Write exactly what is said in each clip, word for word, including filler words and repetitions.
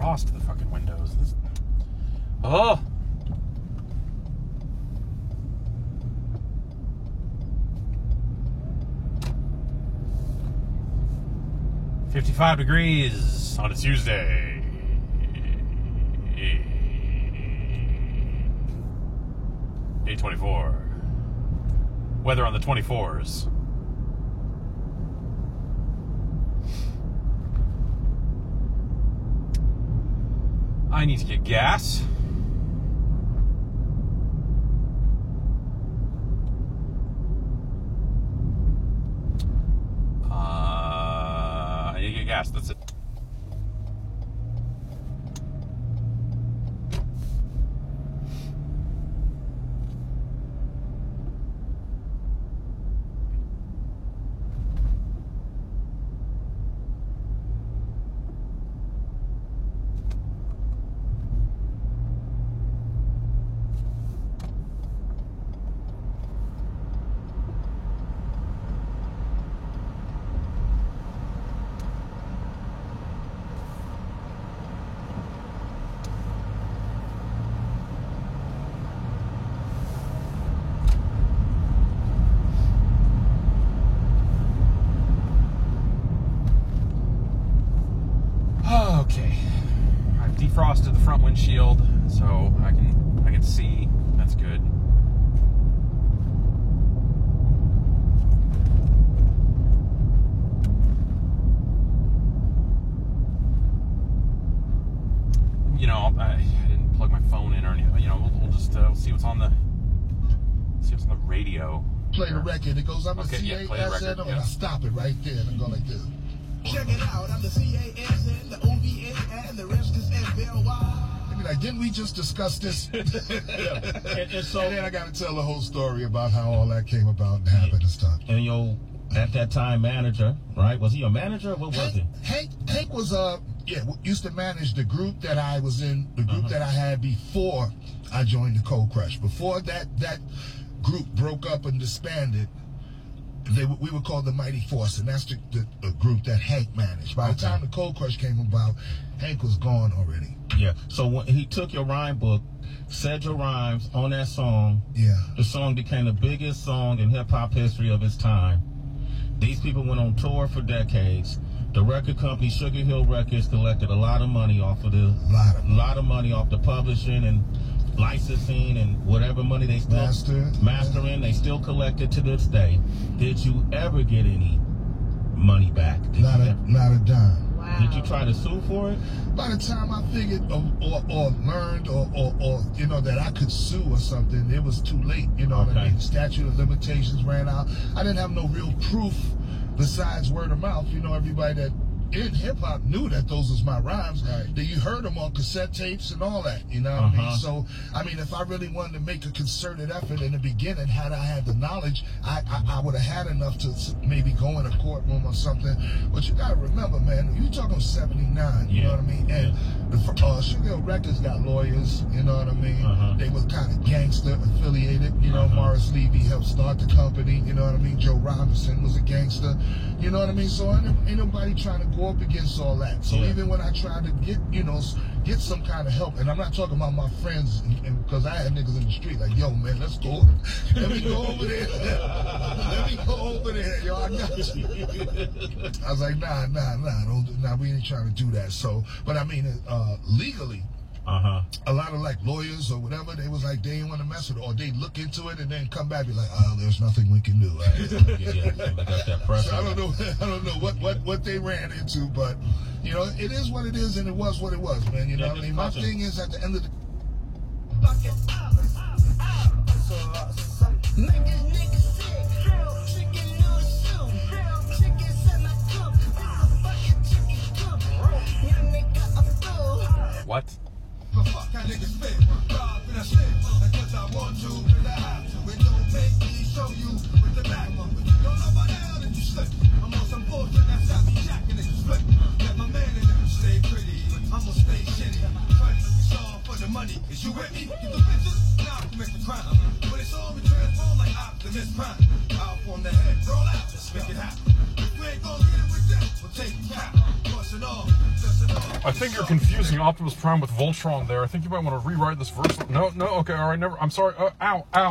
defrost the fucking windows. This... Oh! fifty-five degrees on a Tuesday. eight twenty-four. Weather on the twenty-fours. I need to get gas. Uh, I need to get gas. That's it. Defrosted the front windshield, so I can I can see. That's good. You know, I, I didn't plug my phone in or anything. You know, we'll, we'll just uh, see what's on the see what's on the radio. Play the record. It goes. I'm okay, a C A S N. I'm gonna stop it right there and go like this. Check it out, I'm the C A S N, the O V A, and the rest is F L Y. Like, didn't we just discuss this? yeah. and, and so, and then I got to tell the whole story about how all that came about and happened and stuff. And your, at that time, manager, right? Was he a manager? What was Hank, he? Hank, Hank was, uh, yeah, used to manage the group that I was in, the group uh-huh. that I had before I joined the Cold Crush. Before that, that group broke up and disbanded, They, we were called the Mighty Force, and that's the, the, the group that Hank managed. By the okay. time the Cold Crush came about, Hank was gone already. Yeah. So when he took your rhyme book, said your rhymes on that song. Yeah. The song became the biggest song in hip hop history of its time. These people went on tour for decades. The record company Sugar Hill Records collected a lot of money off of the lot of money, lot of money off the publishing and licensing and whatever money they still Master. mastering, they still collected to this day. Did you ever get any money back? Did not, you a, ever, not a dime. Wow. Did you try to sue for it? By the time I figured or, or, or learned or, or, or, you know, that I could sue or something, it was too late. You know okay. what I mean? Statute of limitations ran out. I didn't have no real proof besides word of mouth. You know, everybody that in hip-hop knew that those was my rhymes. Right. That you heard them on cassette tapes and all that, you know what uh-huh. I mean? So, I mean, if I really wanted to make a concerted effort in the beginning, had I had the knowledge, I, I, I would have had enough to maybe go in a courtroom or something. But you got to remember, man, you talking seventy-nine, you yeah. know what I mean? And yeah. the uh, Sugar Hill Records got lawyers, you know what I mean? Uh-huh. They were kind of gangster affiliated, you know, uh-huh. Morris Levy helped start the company, you know what I mean? Joe Robinson was a gangster, you know what I mean? So ain't, ain't nobody trying to go up against all that. So yeah. even when I tried to get, you know, get some kind of help, and I'm not talking about my friends, because I had niggas in the street like, yo, man, let's go. Let me go over there. Let me go over there. Yo, I got you. I was like, nah, nah, nah, don't, nah, we ain't trying to do that. So, but I mean, uh, legally, Uh-huh. a lot of like lawyers or whatever, they was like, they didn't want to mess with it, or they look into it and then come back and be like, oh, there's nothing we can do. Right? yeah, yeah, they got that pressure. So I don't know, I don't know what, what, what they ran into, but you know, it is what it is, and it was what it was, man. You know yeah, what I mean? My awesome. thing is, at the end of the What? The fuck that nigga spit, God and I slip, because I want to, but I have to. It don't make me show you with the back one. Don't know by now that you slip. I'm on some bullshit that's how me jacking it, split. Let my man in there stay pretty, I'm gonna stay shitty. Trying to get all for the money. Is you with me? Get the bitches, now commit the crime. But it's all been transformed like Optimus Prime. Out on the head, roll out, let's make it happen. If we ain't gonna get it with them, we'll take it out. busting off, busting off. I think you're confusing Optimus Prime with Voltron there. I think you might want to rewrite this verse. No, no, okay, all right, never. I'm sorry. Uh, ow, ow.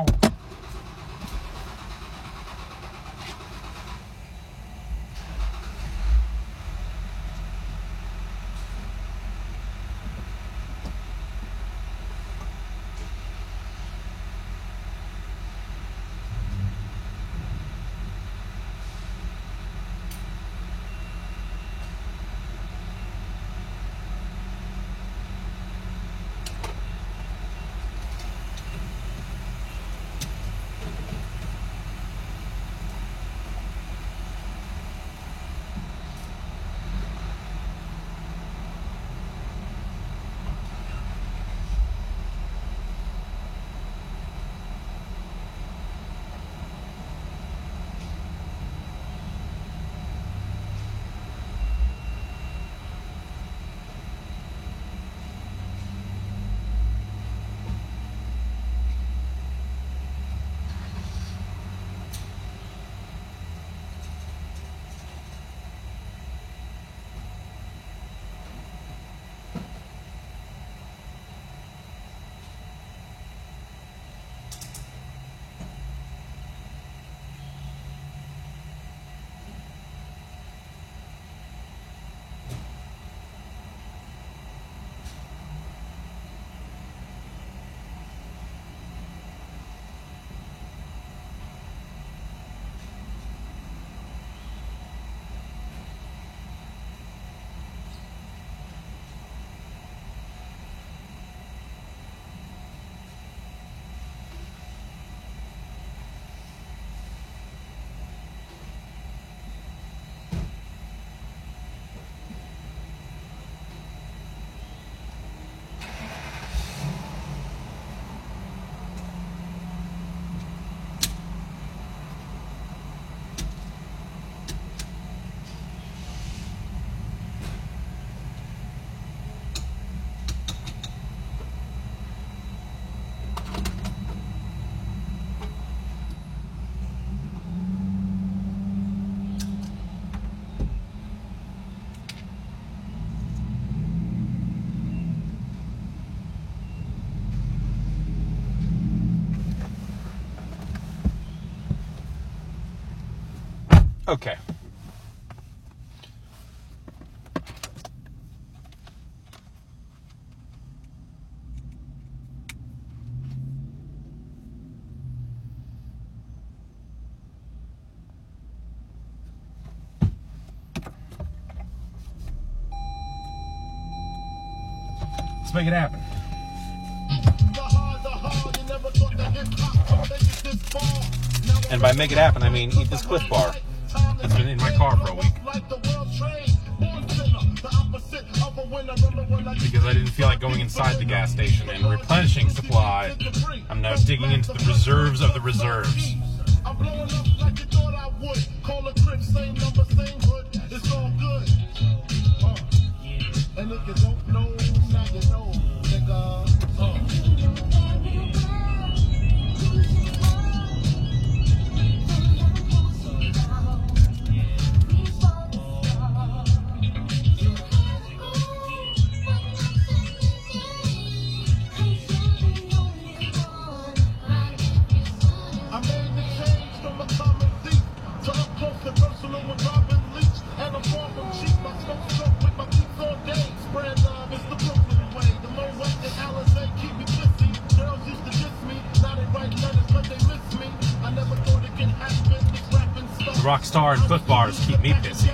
Okay. Let's make it happen. And by make it happen, I mean eat this Cliff Bar. It's been in my car for a week. Because I didn't feel like going inside the gas station and replenishing supply. I'm now digging into the reserves of the reserves. I'm blowing up like you thought I would. Call a crib, same number, same hood. It's all good. Uh, and if you don't know, now you know, nigga. Uh. Rockstar and Cliff Bars keep me busy.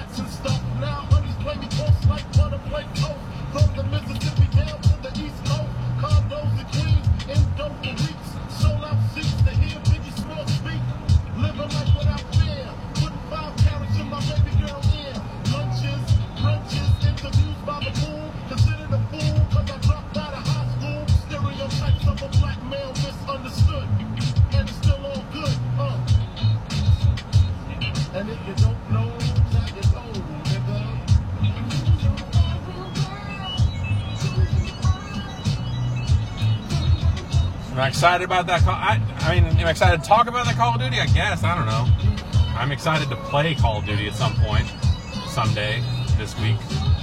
I'm excited about that. Call, I, I mean, am I excited to talk about that Call of Duty? I guess. I don't know. I'm excited to play Call of Duty at some point, someday, this week.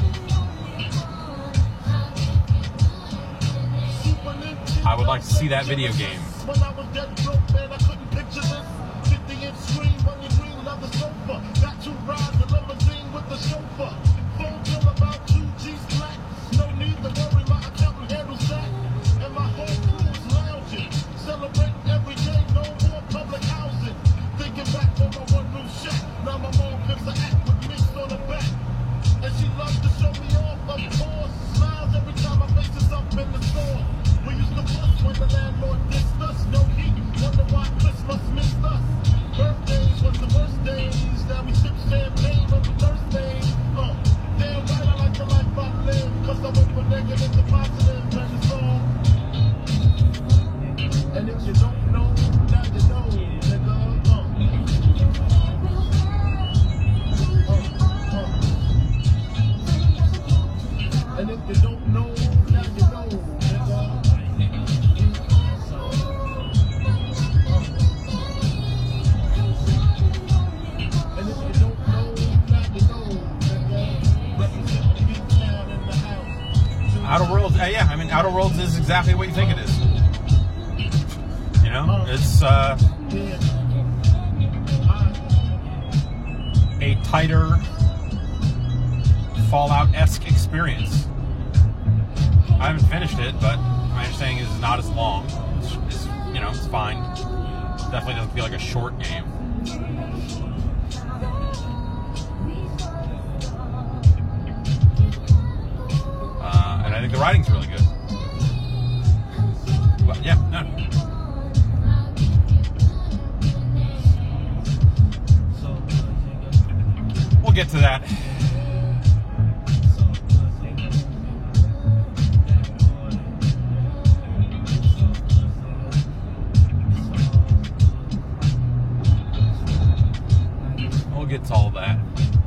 I would like to see that video game. When I was dead broke, man, I couldn't picture this. fifty inch screen on your green leather sofa. Got to ride the limousine with the chauffeur. Phone bill about two G's flat. No need to worry, my accountant handles that. And my whole crew is lounging. Celebrate every day, no more public housing. Thinking back on my one room shack. Now my mom gives an act with me on the back. And she loves to show me off, of course. Smiles every time my face is up in the store. We used to fuss when the landlord dissed us. No heat, wonder why Christmas missed us. Birthdays was the worst days. Now we sip champagne on the Thursday. Uh, damn right, I like the life I live. Cause I went from negative to positive, and it's all. And if you don't know, now you know, nigga. Uh. Uh, uh. And if you don't know, now you know, nigga. And if you don't know, now you know, nigga. Represent the beat down in the house. Outer Worlds, uh, yeah, I mean, Outer Worlds is exactly what you think it is. You know, it's uh, a tighter Fallout-esque experience. I haven't finished it, but my understanding is it's not as long. It's, it's, you know, it's fine. Definitely doesn't feel like a short game. Uh, and I think the writing's really good. But yeah, no. We'll get to that. We'll get to all that.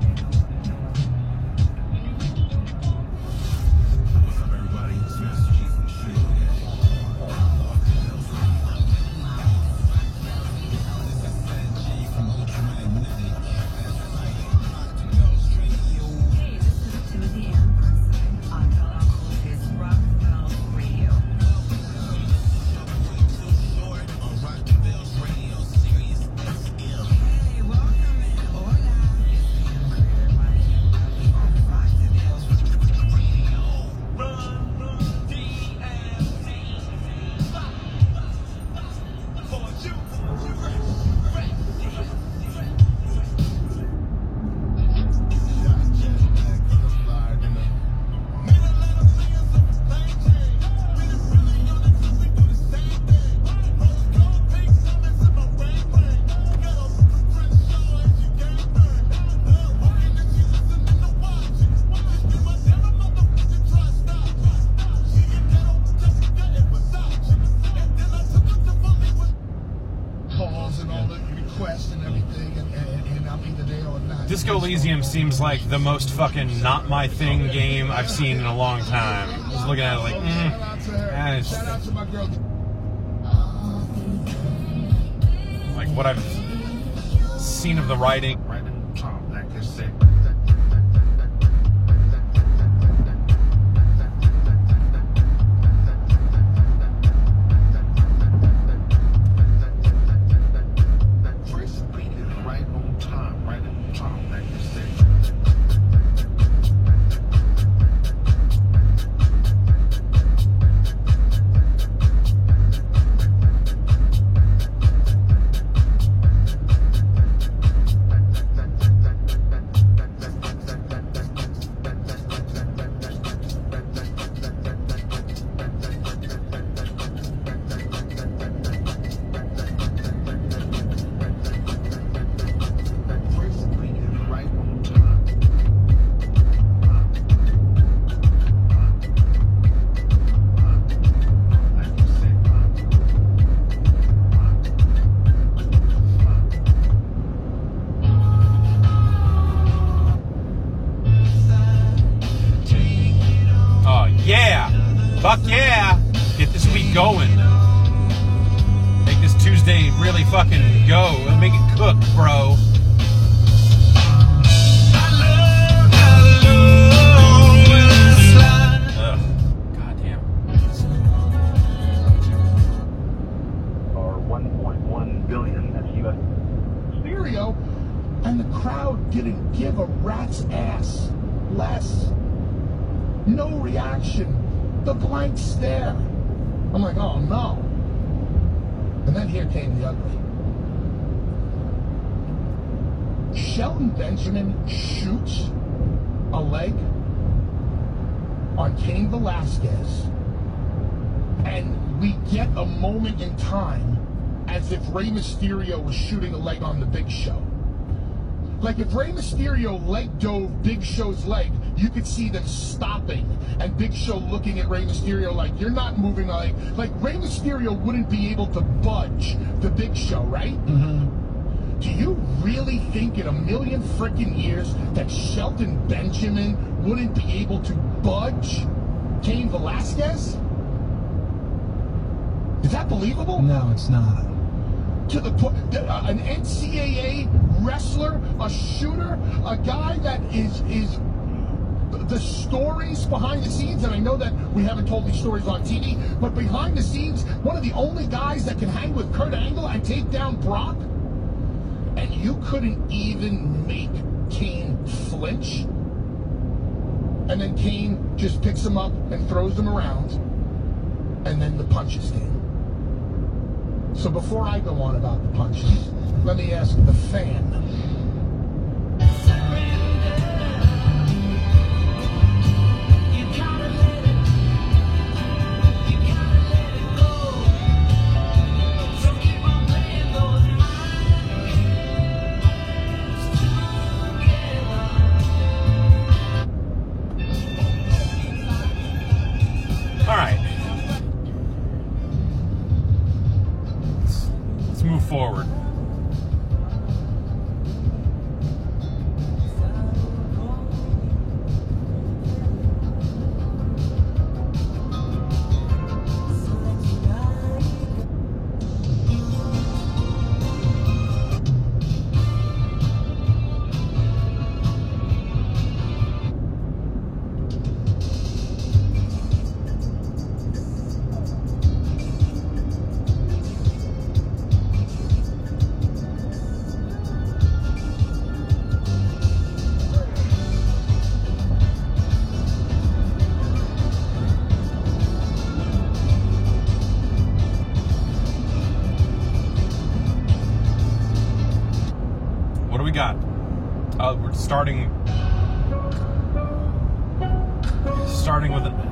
Disco Elysium seems like the most fucking not my thing game I've seen in a long time. I was looking at it like, mm, Shout out to my girl. like what I've seen of the writing. Fuck yeah! Get this week going. Make this Tuesday really fucking go. Make it cook, bro. I love, I love. Mysterio, and the crowd didn't give a rat's ass less. No reaction. The blank stare. I'm like, oh no. And then here came the ugly. Shelton Benjamin shoots a leg on Cain Velasquez, and we get a moment in time as if Rey Mysterio was shooting a leg on the Big Show. Like if Rey Mysterio leg dove Big Show's leg, you could see them stopping and Big Show looking at Rey Mysterio like, you're not moving a leg. Like Rey Mysterio wouldn't be able to budge the Big Show, right? Mm-hmm. Do you really think in a million freaking years that Shelton Benjamin wouldn't be able to budge Cain Velasquez? Is that believable? No, it's not. To the point, uh, an N C A A wrestler, a shooter, a guy that is is the stories behind the scenes, and I know that we haven't told these stories on T V, but behind the scenes, one of the only guys that can hang with Kurt Angle and take down Brock, and you couldn't even make Cain flinch, and then Cain just picks him up and throws him around, and then the punches came. So before I go on about the punches, let me ask the fan. All right. Let's move forward. What do we got? Uh, we're starting starting with it.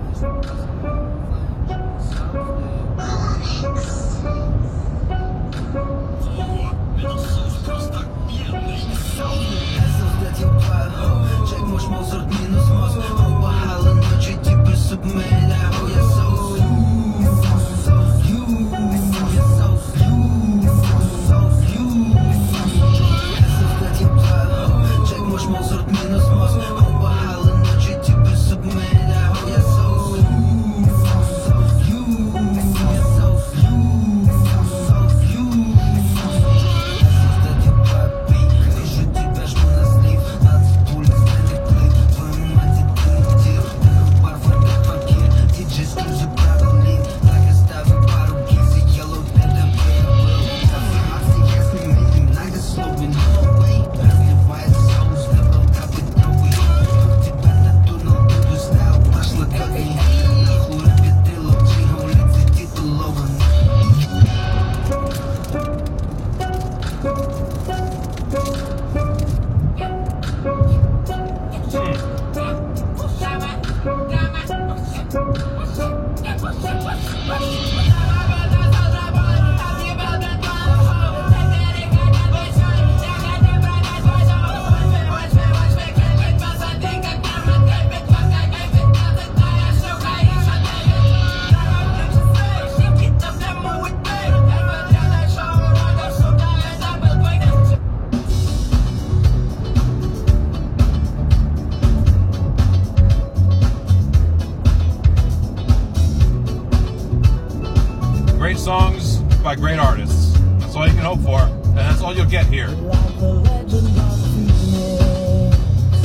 Great songs by great artists. That's all you can hope for, and that's all you'll get here. Like the legend of Phoenix,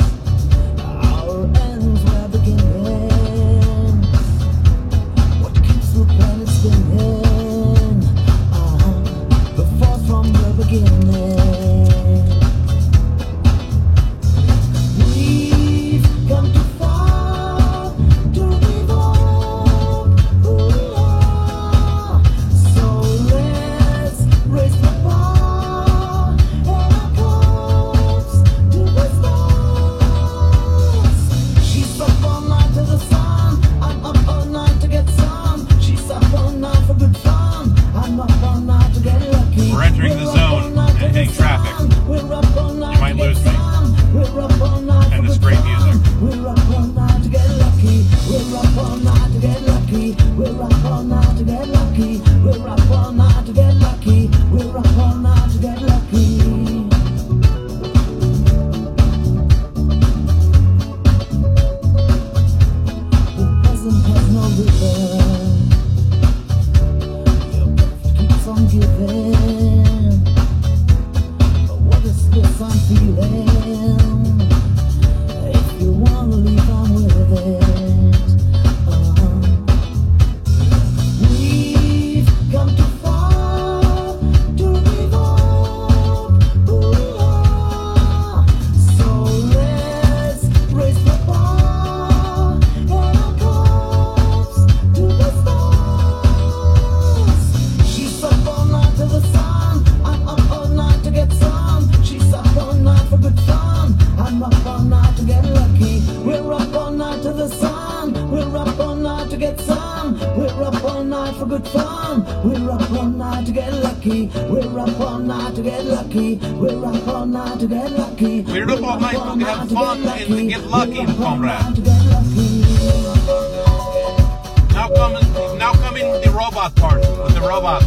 our ends were beginning. What keeps the planet spinning? Uh-huh. The force from the beginning. lucky. We're up all night to get lucky. We're up all night to get lucky. We're up all night to have fun and to get lucky, comrade. Now coming, now coming with the robot part, with the robot.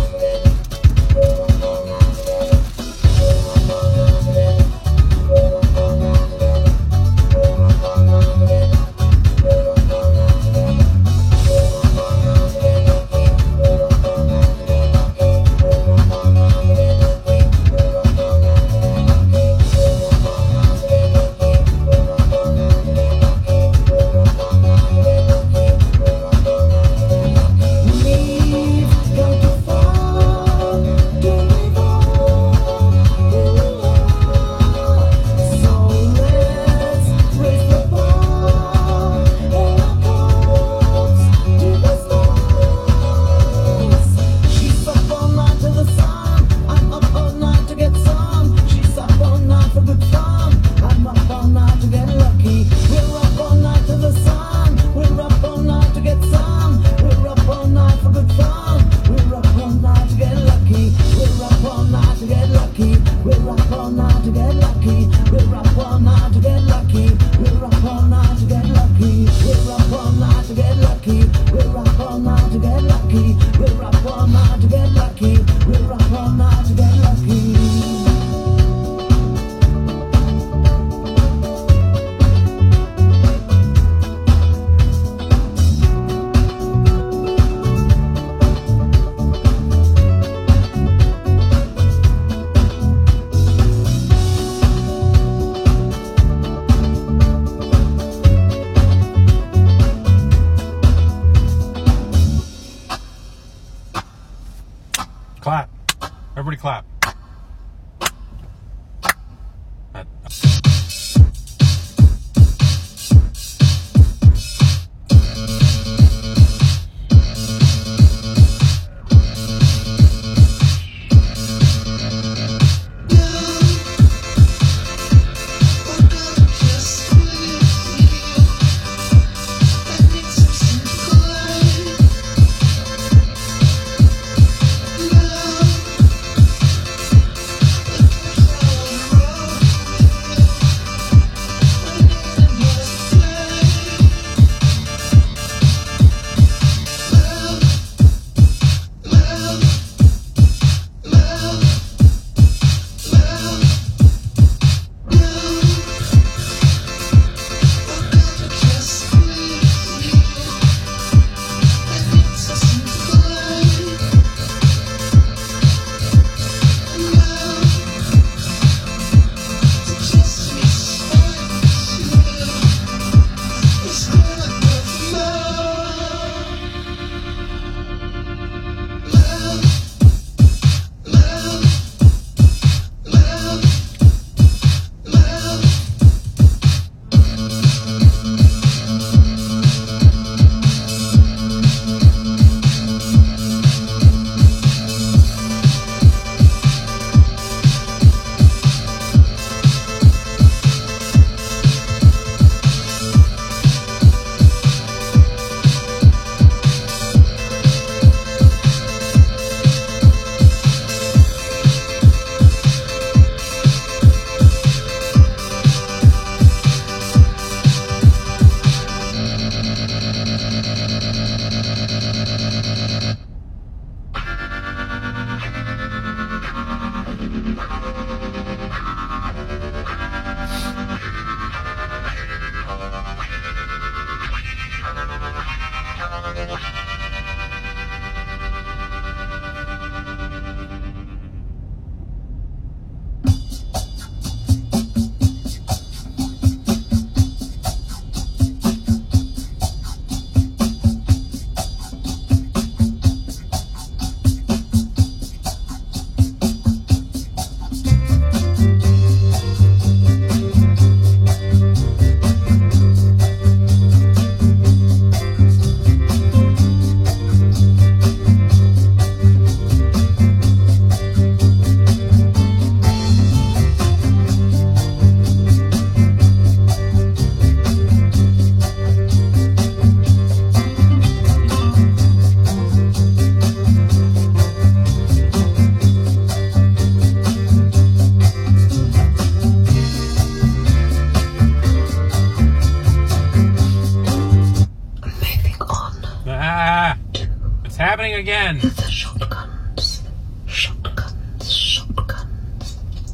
again. The shotguns. Shotguns. Shotguns.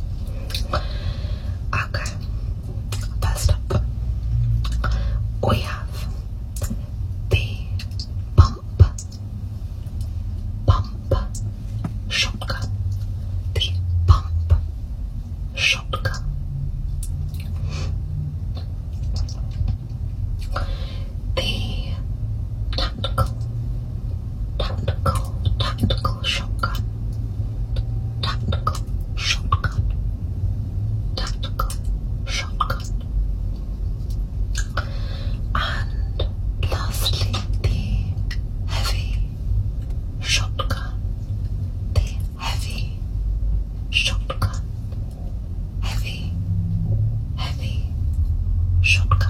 Okay. First up, we have the pump. Pump. Shotgun. The pump. Shotgun. The tactical, tactical, tactical shotgun, tactical shotgun, tactical shotgun, and lastly the heavy shotgun, the heavy shotgun, heavy, heavy shotgun.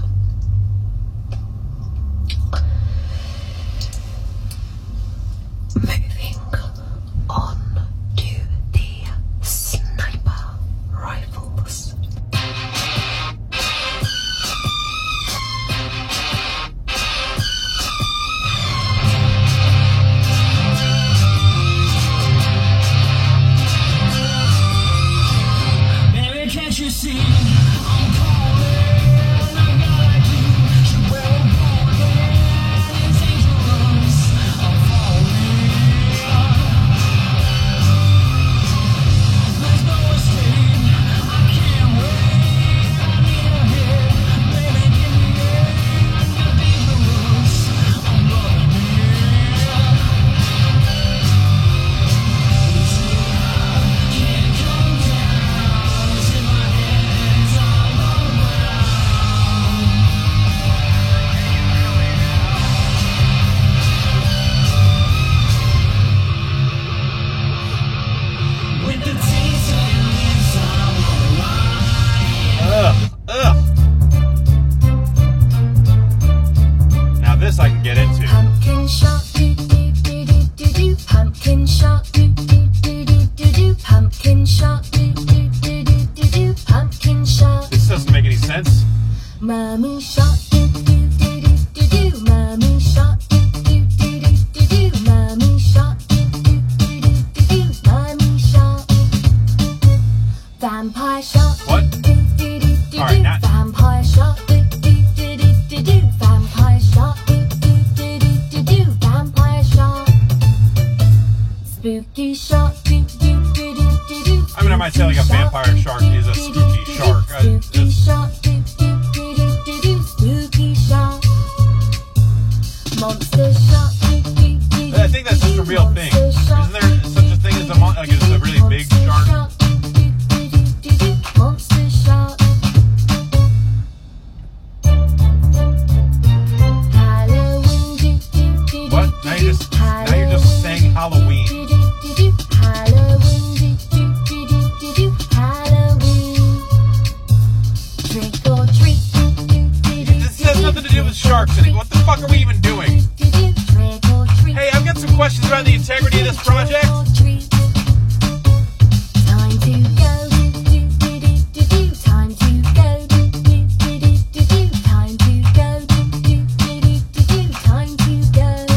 Moving on to the sniper rifles. Baby, can't you see? I'm calling. A guy like you should wear a warning. It's dangerous. I'm falling. There's no escape. I can't wait. I need a hit. Baby, give me it. You're dangerous. I'm loving it. Can't come down. It's in my hands. I'm unbound. With the taste of your lips, I wanna ride. Ugh. Ugh. Now this I can get into. Pumpkin shot, do do do do do do. Pumpkin shot, do do do do do do. Pumpkin shot, do do do do do do. Pumpkin shot, This doesn't make any sense. mommy shot, do do do do do do. Mommy shot, do do do do do do. Mommy shot, do do do do do do. Mommy shot, vampire shot, What? do do do do All right, do. not- Vampire shot, do do do do do do. Vampire shot, do do do do do do. Vampire shot, spooky shot, do do do do do do. I mean, I might say like a vampire shark is a spooky shark. I Spooky just- shot, do do do do do do. Spooky shot, monster shot, do do do do. I think that's just a real thing. Monster Isn't there such a thing as a mon- like it's a really big shark? Monster shot, do do do do do. Monster shot. Halloween, do do do do. What? Now you're just now you're just saying Halloween. do do do do. Halloween, do do do do do do. Halloween. Trick or treat, do do do do. This has nothing to do with sharks anymore. What the fuck are we even doing? do do. Trick or treat. Hey, I've got some questions about the integrity of this project. Trick or treat. Time to go, do do do do do do. Time to go, do do do do do do. Time to go, do do do do do do. Time to go.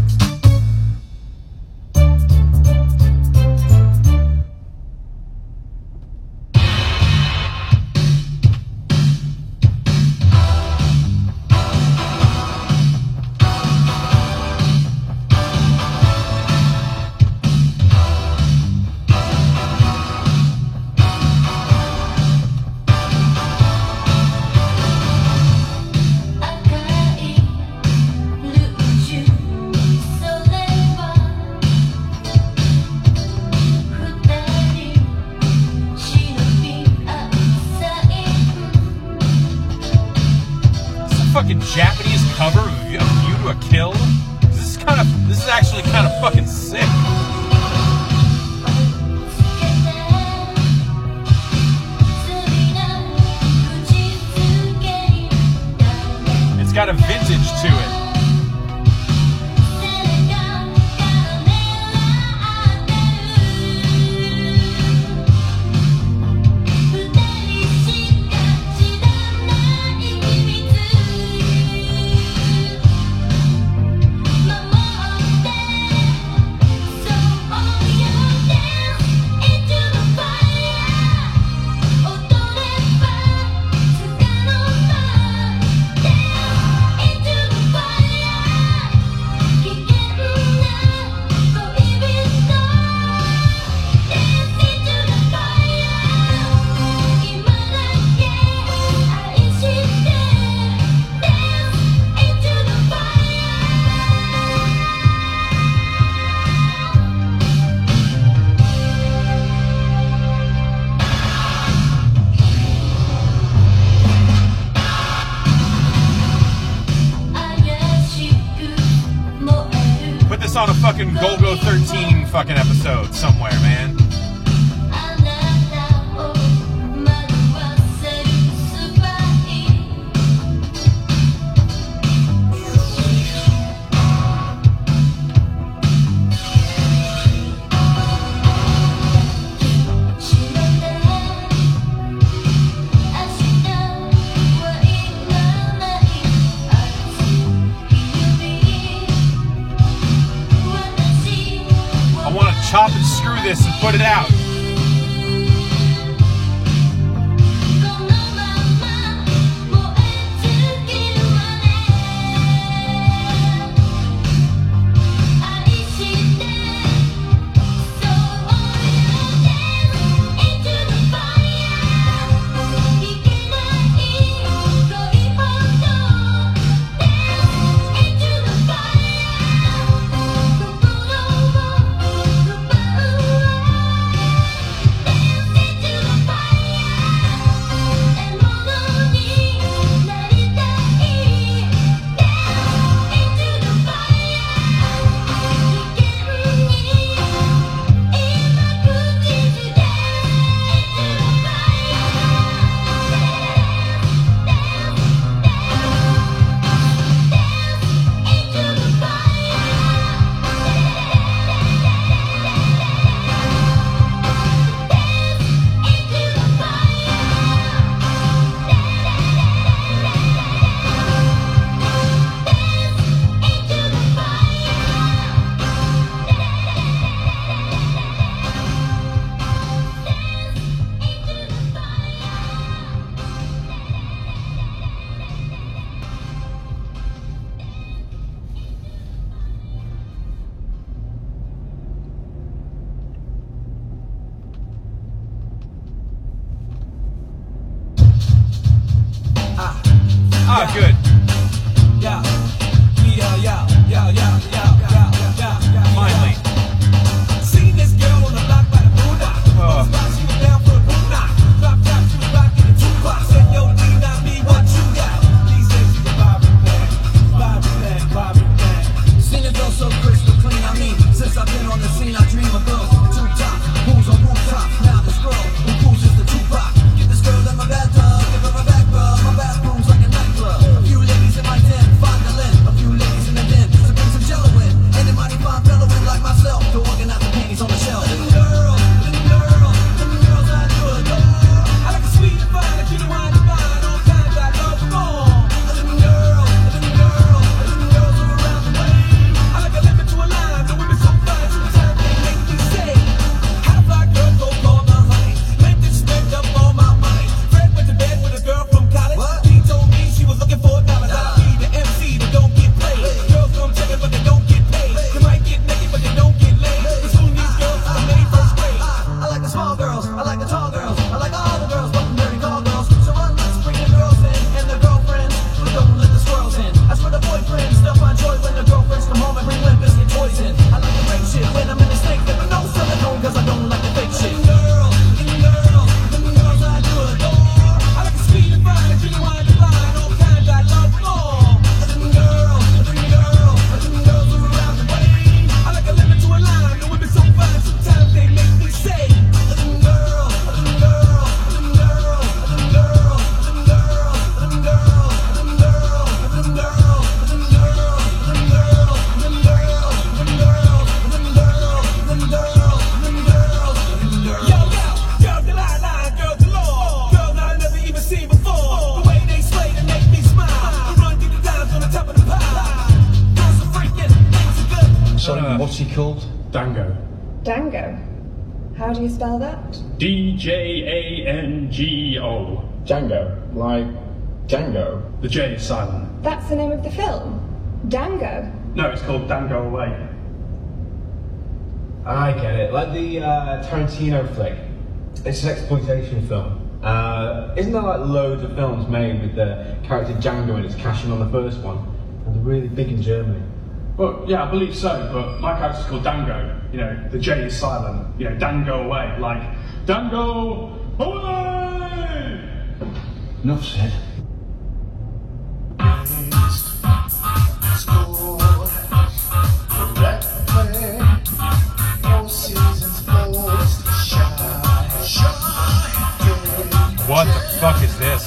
Fucking Japanese cover of View to a Kill. This is kind of, this is actually kind of fucking sick. It's got a vintage to it. fucking Golgo thirteen fucking episode somewhere, man. Chop and screw this and put it out. Ah, good. Yeah. Yeah, yeah, yeah, yeah, yeah, yeah, yeah, yeah. Finally. Seen this girl on the block by the moonlight. Oh. She was down for a moonlight. Drop top, she was rocking the jukebox. Said, yo, D, not me, what you got? These days she's a vibrant man. Vibrant man, vibrant man. Seen a girl so crystal clean, I mean, since I've been on the scene, I dream of girls with the two tops. Who's on rooftops? Now this girl who cruises the Tupac. Get this girl in my bathtub, give her a back rub. My bathroom's like a nightclub. A few ladies in my den, fondling. A few ladies in the den, to bring some jello in. Anybody find bellowing like myself to organize the panties on the shelf. Them girls, them girls, them girls I do adore. I like the sweet and fine, like you know I'm divine. All times I love them all. Them girls, them girls, them girls all around the way. I like a lemon to a lime, the women so fine, sometimes they make me say, how the fly girl go call my honey? Make this spend up all my money. Fred went to bed with a girl from college. He told me she was looking for a dollar. I'll be the M C that don't get played. Girls come checking but they don't get paid. They might get naked but they don't get laid. But soon these girls are made first grade. I like the small girls, I like the tall girls, I like all the girls but the dirty call girls. So run, let's bring the girls in and their girlfriends, but don't let the squirrels in. As for the boyfriends, they'll find joy when the girlfriends come home and bring Limp Bizkit toys in. I like the great shit when I'm in the snake, but no silicone cause I don't like the fake shit. Girls, them girls, them girls I do adore. I like the sweet and fine, and you know I'm divine. All kinds I love them all. Them girls, them girls, them girls are around the way. I like a lemon to a lime, the women so fine, sometimes they make me say, them girls, them girls, them girls, them girls, them girls, them girls, them girls, them girls, them girls, them girls, them girls, them girls, them girls, them girls, them girls, them girls. Yo, yo, girls that I lie, girls galore, girls I never even seen before. The way they slay to make me smile, the run through the dimes on the top of the pile. Girls are freaking, things are good. Sorry, Uh. what's he called? Dango. Dango. How do you spell that? D J A N G O. Django. Like Django. The J is silent. That's the name of the film. Dango. No, it's called Dango Away. I get it. Like the uh, Tarantino flick. It's an exploitation film. Uh, isn't there like loads of films made with the character Django and it's cashing on the first one? And they're really big in Germany. Well, yeah, I believe so, but my character's called Dango. You know, the J is silent. You know, Dango Away. Like, Dango Away! Enough said. School, red flare. What the fuck is this?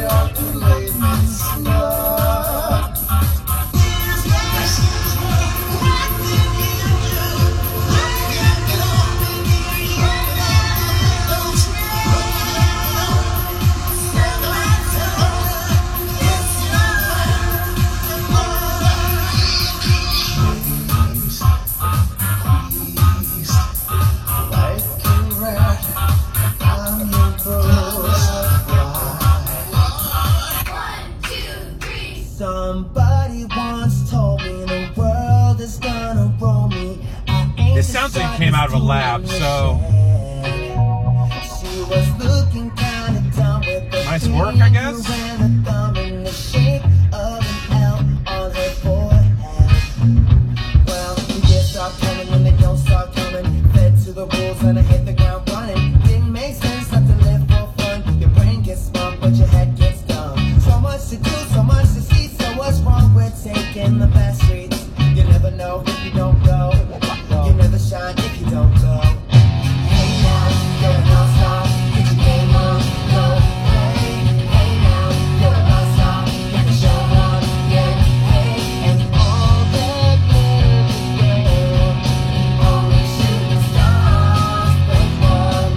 Somebody once told me the world is gonna roll me. I ain't This sounds like it came out of a lab, so she was looking kinda dumb with the nice work, I guess. and a thumb in the shape of an L on her forehead. Well, the years start coming when they don't start coming. Fed to the rules and I hit the ground running. Didn't make sense not to live for fun. Your brain gets spun, but your head gets dumb. So much to do, so much to see. So what's wrong with taking the back streets? You never know if you don't go. You never shine if you don't go. Hey now, you're a non-stop. Get your game on, go play. Hey now, you're a non-stop. Get the show on, yeah, hey. And all that glitters is gold. Only shooting stars break one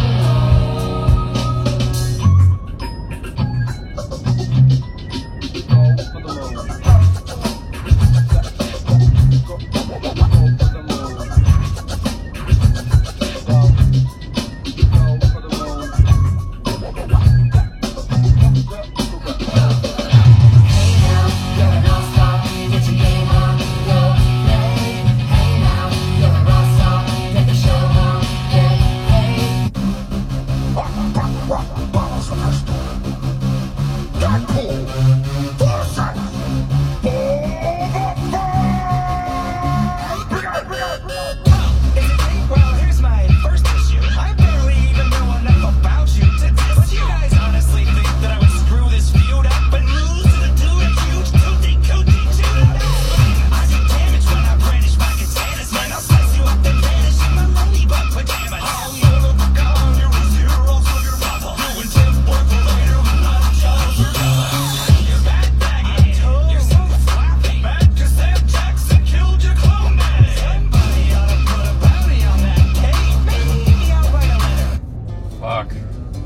Fuck.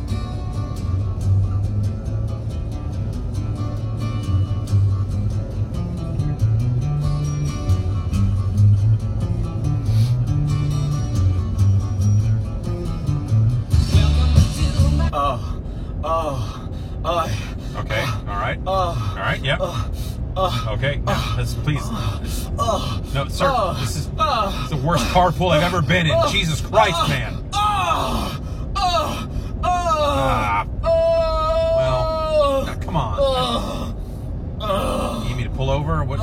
Oh, oh, oh. Okay, alright. Oh. Alright, yep. Oh. Okay, now, let's please. Oh. No, sir, Oh. this is Oh. this is the worst carpool I've ever been in. Oh. Jesus Christ, Oh. man. Oh. Oh. Oh. Ah, Oh. well, now, come on. Oh. Oh. You need me to pull over or what?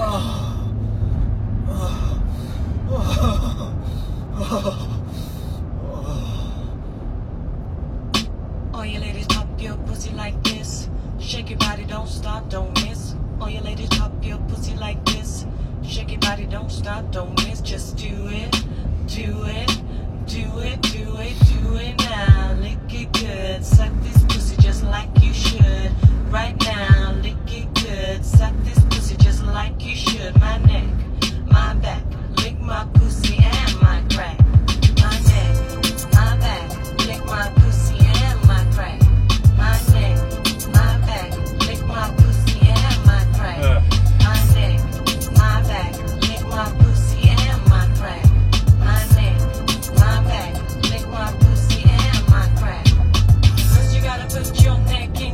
All you ladies pop your pussy like this. Shake your body, don't stop, don't miss. All you ladies pop your pussy like this. Shake your body, don't stop, don't miss. Just do it, do it, do it, do it, do it now. Lick it good, suck this pussy just like you should. Right now, lick it good, suck this pussy just like you should. My neck, my back, lick my pussy and my crack. My neck, my back, lick my pussy and my crack. My neck, my back, lick my pussy and my crack. Ugh. My neck, my back, lick my pussy and my crack. My neck, my back, lick my pussy and my crack. First you gotta put your neck in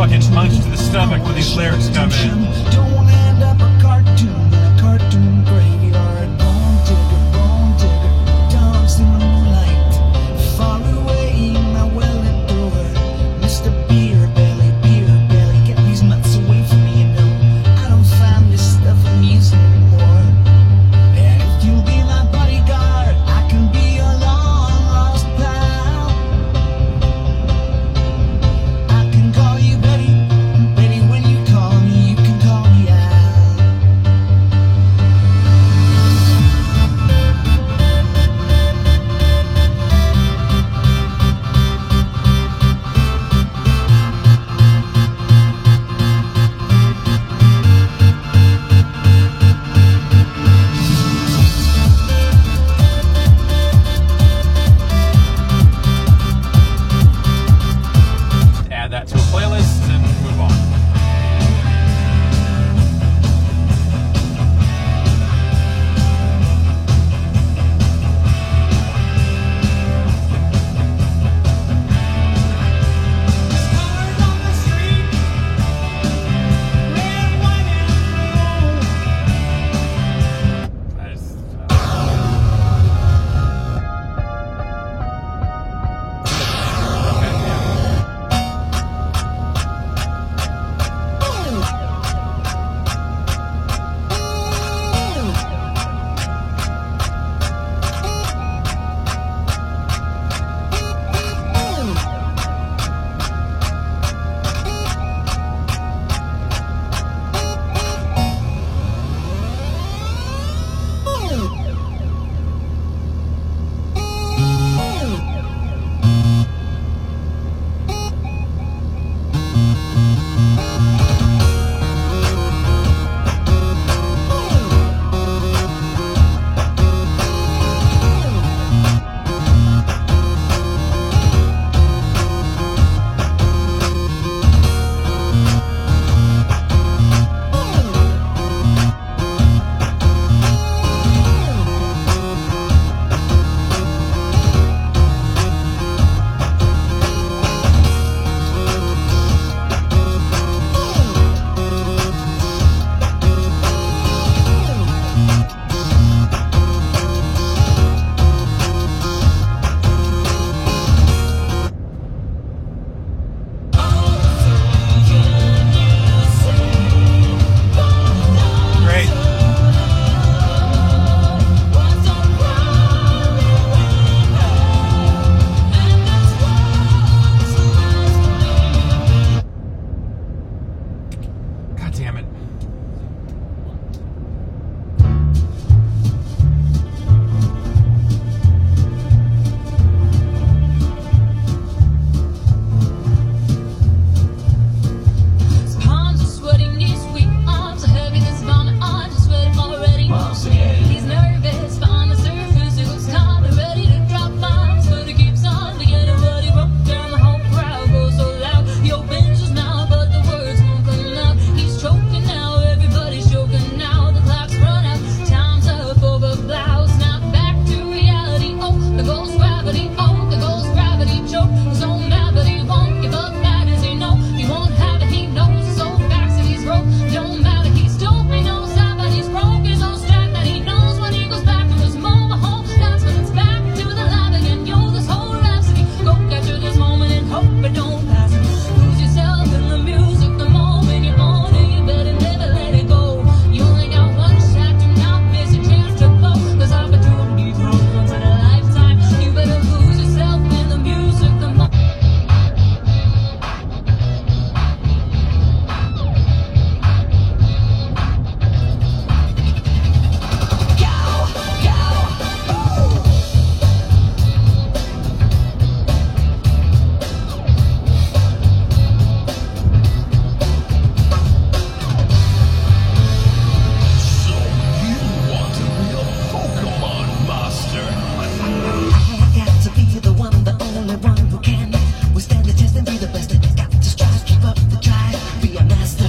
fucking punched to the stomach when these lyrics come in. Don't end up a cartoon, a cartoon graveyard. Bone digger, bone digger, dogs in the moonlight. Far away, my well-lit door. Mister Beer Belly, Beer Belly, get these mutts away from me, you know. I don't find this stuff amusing anymore. And if you'll be my bodyguard, I can be your long-lost pal. I can call you Betty, Betty, when you call me, you can call me Al. Add that to a playlist and move on. Nice. Great. God damn it. His palms are sweating, these weak arms are heavy, this vomit on, just sweating already. He's nervous, but on the surface he looks calm and ready to drop bombs, but he keeps on forgetting what he wrote down. The whole crowd goes so loud. He opens his mouth, but the words won't come out. He's choking now, everybody's choking now. The clock's run out, time's up over blouse. Now back to reality. Oh, there goes gravity. Oh, there goes gravity. Choke, he's so mad, but he won't give up. Bad as he know, he won't have it. He knows his old facts that he's broke. Don't matter, he's dope, he knows that, but he's broke. He's so strapped that he knows when he goes back to his mobile home. That's when it's back to the lab again. Yo, this whole rhapsody. Go capture this moment and hope it don't pass. Lose yourself in the music, the moment you own it. You better never let it go. You only got one shot, do not miss your chance to blow. Cause opportunities come once in a lifetime. You better lose yourself in the music, the moment. I got to be the one, the only one who can withstand the test and be the best. Got to strive, keep up the drive, be a master.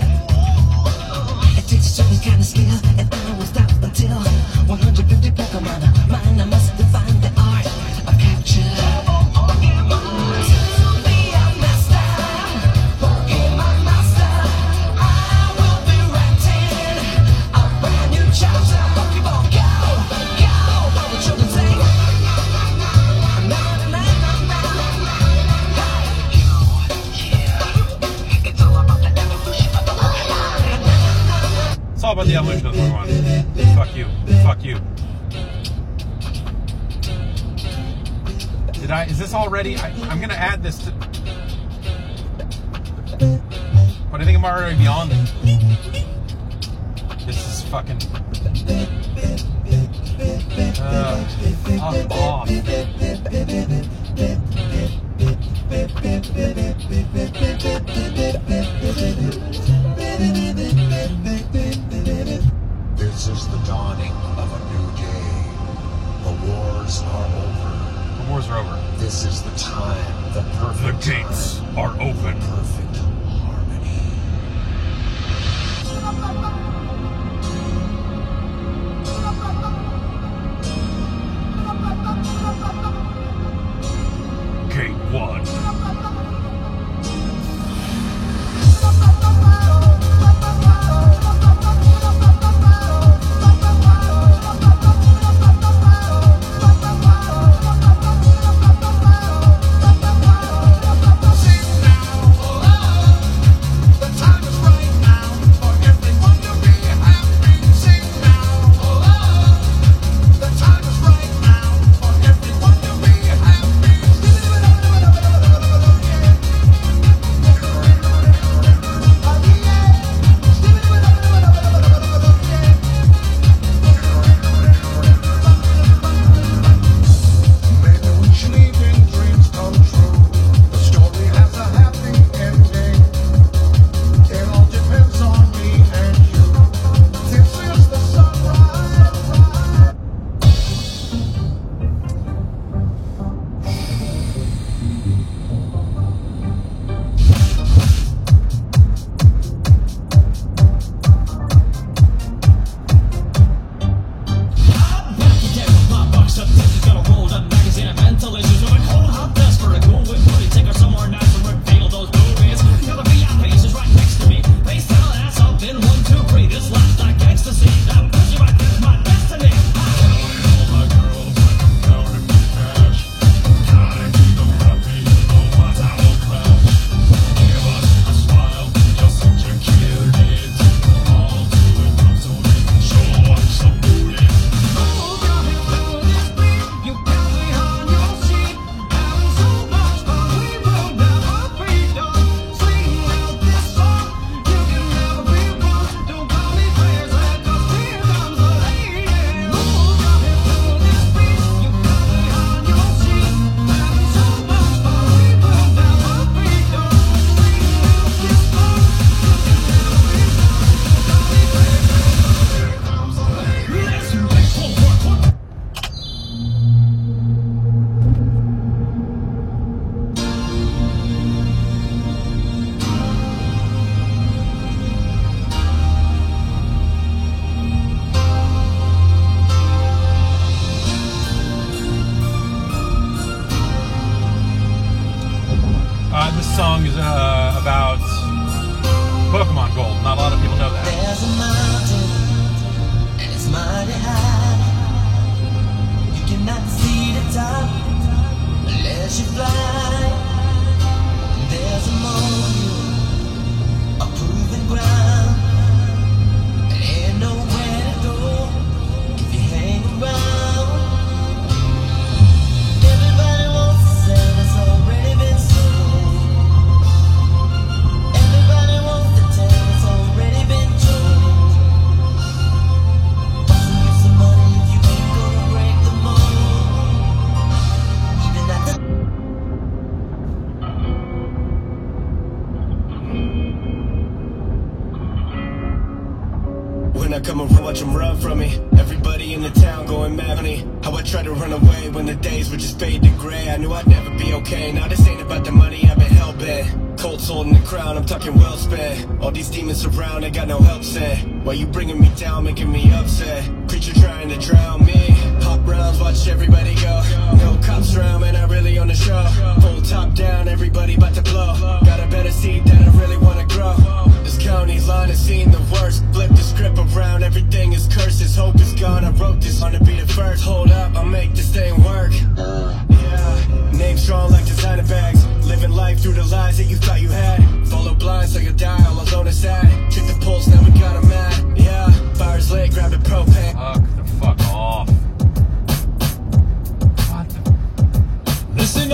It takes a certain kind of skill, and I will stop until one hundred fifty Pokemon are mine. I must define the art of capture. To be a master, Pokemon. Did I? Is this already? I, I'm gonna add this to. But I think I'm already beyond it. This is fucking. Uh, fuck off. This is the dawning of a new day. The wars are over. The wars are over. This is the time, the perfect The gates time, are open. perfect harmony. Gate one. Song is uh, about Pokemon Gold. Not a lot of people know that. There's a mountain, and it's mighty high. You cannot see the top unless you fly. There's a molehill, a proven ground. There ain't nowhere to go if you hang around. Everybody wants to sell, it's already been sold. When I come around, watch them run from me. Everybody in the town going mad on me. How I tried to run away when the days were just fade to gray. I knew I'd never be okay. Now this ain't about the money, I've been hell-bent. Colts holding the crown, I'm talking well spent. All these demons surround, they got no help set. Why you bringing me down, making me upset? Creature trying to drown me. Pop rounds, watch everybody go. No cops around, man, I really on the show. Full top down, everybody about to blow. Got a better seat that I really wanna grow. This county's line has seen the worst. Flip the script around, everything is cursed. This hope is gone, I wrote this on to be the first. Hold up, I'll make this thing work. Yeah, name strong like designer bags. Living life through the lies that you thought you had. Follow blind so you'll die, all alone is sad. Check the pulse, now we got 'em mad. Yeah, fire's lit, grab the propane. Fuck the fuck off. What the? Listen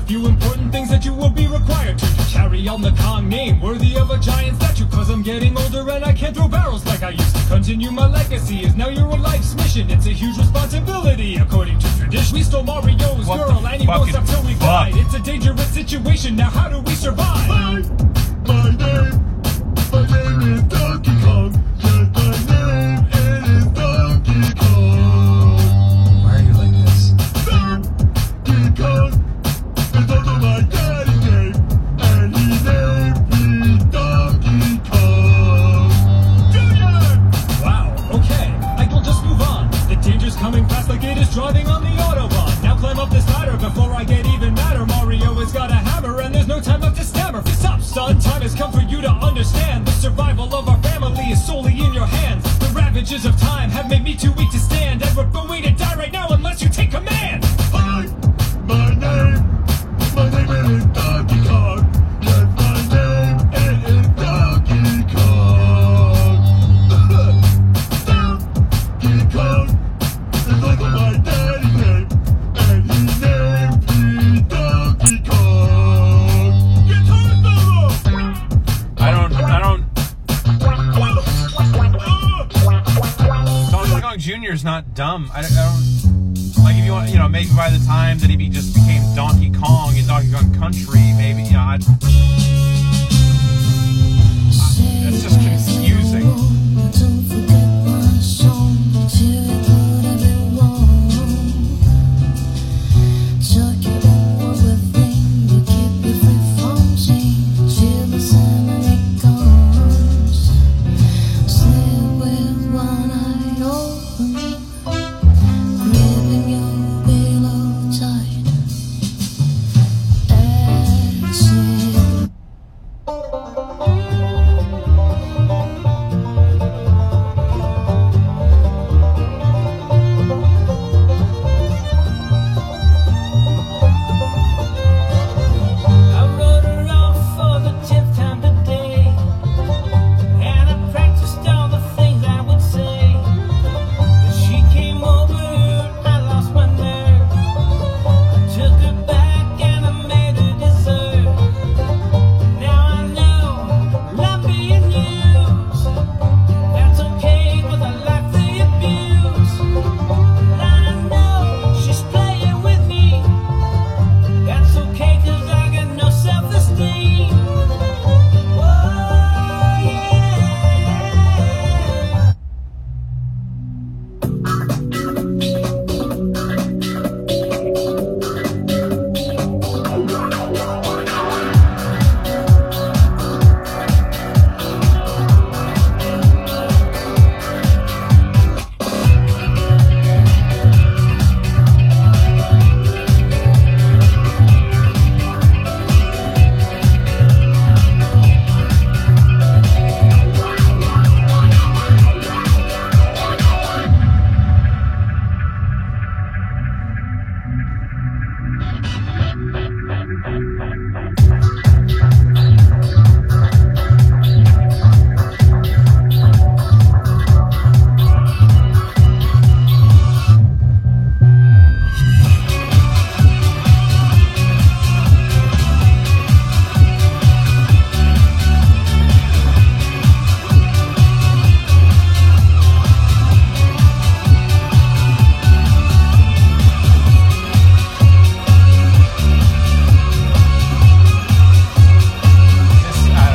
few important things that you will be required to carry on the Kong name, worthy of a giant statue. Cause I'm getting older and I can't throw barrels like I used to. Continue my legacy is now your life's mission. It's a huge responsibility according to tradition. We stole Mario's What girl the and he won't fucking stop till we fuck? died. It's a dangerous situation, now how do we survive? My name, my name is Donkey Kong. Yes, my name is Donkey Kong. Why are you like this? Donkey Kong is also my daddy's name, and he named me Donkey Kong. Junior! Wow, okay, I will just move on. The danger's coming fast like it is driving on the Autobahn. Now climb up this ladder before I get even madder. Mario has got a hammer and there's no time left to stammer. Fist up, son, time has come for you to understand. The survival of our family is solely in your hands. The ravages of time have made me too weak to stand, and we're going to die right now unless you take command. Hi, my name, my name is Donkey Kong. Yes, my name is Donkey Kong. Donkey Kong is also my daddy's name, and he named me Donkey Kong. Guitar solo. I don't, I don't. Donkey Kong Junior is not dumb. I, I don't. Like, if you want, you know, maybe by the time that he be, just became Donkey Kong in Donkey Kong Country, maybe, you know, I'd, I, it's just confusing. Don't forget my song, till it could have been wrong. Chuck it in one with flame to keep you free from change. Till the salmon comes, sleep with one eye open, gripping your pillow tight. Exhale. I wrote her off for the tenth time today, and I practiced all the things I would say. But she came over, I lost my nerve. I took her back and I made her dessert. Now I know love being used, that's okay, 'cause I like the abuse. And I know she's playing with me. That's okay, 'cause I got no self-esteem. Whoa, yeah. Just, I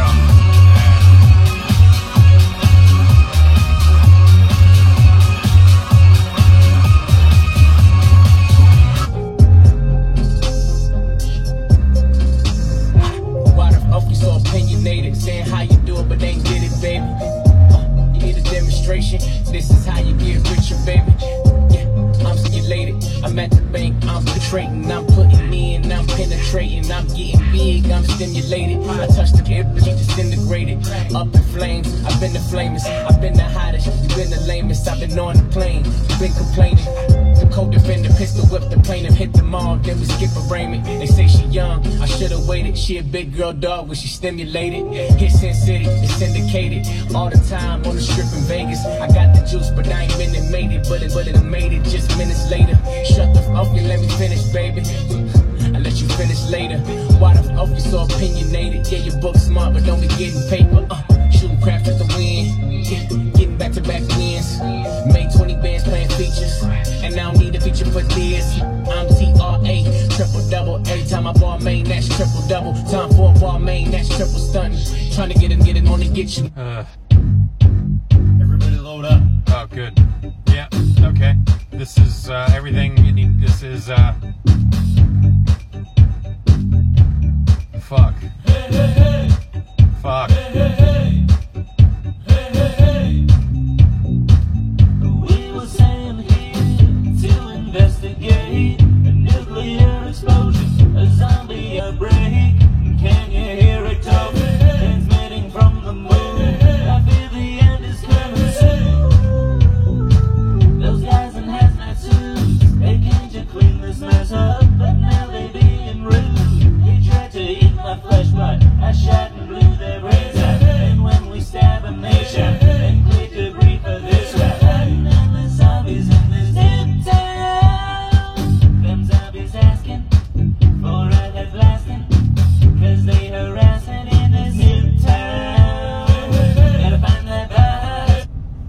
Why the fuck you so opinionated? Saying how you do it, but ain't did it, baby. Uh, you need a demonstration. This is how you get richer, baby. Yeah, I'm stimulated. I'm at the bank. I'm trading. I'm putting in. I'm penetrating. I'm getting big. I'm stimulated. I touch the air, but you disintegrated. Up in flames. I've been the flamest. I've been the hottest. You've been the lamest. I've been on the plane. You've been complaining. The co-defender pistol whipped the plaintiff, hit them all, then we skip arraignment. They say she young, I should've waited. She a big girl dog when she stimulated. Hit Sin City, it's syndicated. All the time on the strip in Vegas. I got the juice, but I ain't been and made it. But it, but it made it just minutes later. Shut the fuck up and let me finish, baby. I let you finish. finish later. Why the fuck you so opinionated? Yeah, your book smart, but don't be getting paper. Uh, shooting craft at the wind. Yeah, getting back to back wins. Made twenty bands playing features. And I don't need a feature for this. I'm T R A, triple double. Every time I ball main, that's triple double. Time for a ball main, that's triple stunting. Trying to get it, get it, only get you. Uh. Everybody load up. Oh, good. Yeah, okay. This is uh, everything you need. This is, uh... Fuck. Hey, hey, hey. Fuck. Hey, hey, hey. Hey, hey, hey. We were sent here to investigate a nuclear explosion, a zombie outbreak. Can you hear it talking? Transmitting from the moon. I feel the end is coming soon. Those guys in hazmat suits, they came to clean this mess up, but now they being rude. They tried to eat my flesh, but I shot and blew their brains out. And when we stab them, they shout and click to breathe for this rap. And then the zombies in this damn town. Them zombies asking for a head blasting, cause they harassing in this new town. Gotta find that vibe.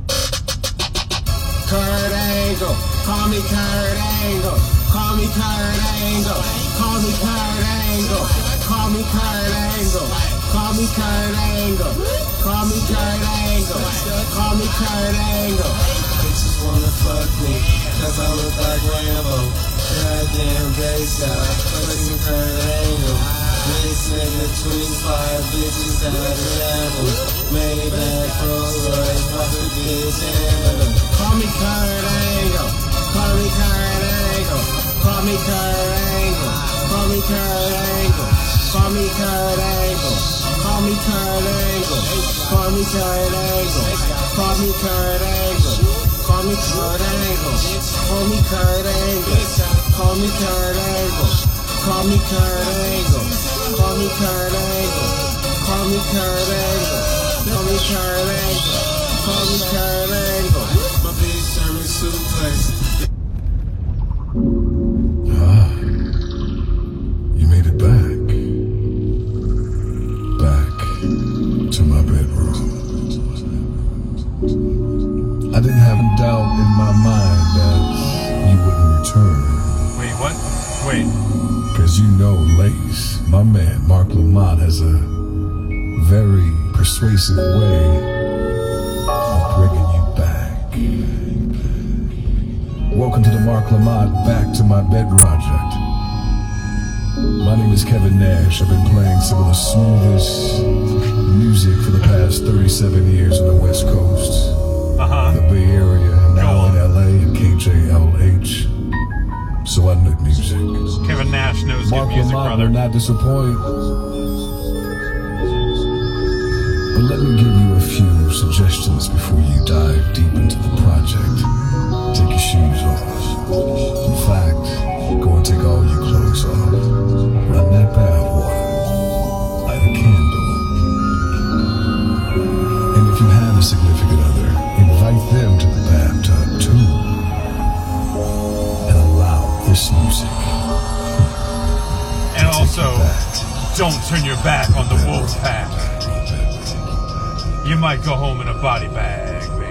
Kurt Angle, call me Kurt Angle, call me Kurt Angle, call me Kurt Angle, call me Kurt Angle, call me Kurt Angle, call me Kurt Angle, call me Kurt Angle. Bitches wanna fuck me, cause I look like Rambo. Goddamn bass guy, fucking Kurt Angle. Mixing between five bitches out of apples. Maybach, Rolls Royce, fucking bitch handler. Call me Kurt Angle, call me Kurt Angle, call me Kurt Angle, call me Kurt Angle, call me Kurt Angle, call me Kurt Angle, call me Kurt Angle, call me Kurt Angle, call me Kurt Angle, call me Kurt Angle, call me Kurt Angle, call me Kurt Angle, call me Kurt Angle, call me Kurt Angle, call me Kurt Angle, call me Kurt Angle. My bitch German suplex. Ah, you made it back. Back to my bedroom. I didn't have a doubt in my mind that you wouldn't return. Wait, what? Wait. Cause you know Lace, my man Mark Lamont, has a very persuasive way of bringing you back. Welcome to the Mark Lamont Back to My Bed project. My name is Kevin Nash. I've been playing some of the smoothest music for the past thirty-seven years on the West Coast. Uh-huh. The Bay Area, now in L A and K J L H. So I know music. Kevin Nash knows Mark good music, Lamont brother. will not disappoint. But let me give you a few suggestions before you dive deep into the project. Take your shoes off. In fact, go and take all your clothes off. Run that bath water. Light a candle. And if you have a significant other, invite them to the bathtub too. And allow this music. And also, don't turn your back on the wolf pack. You might go home in a body bag, baby.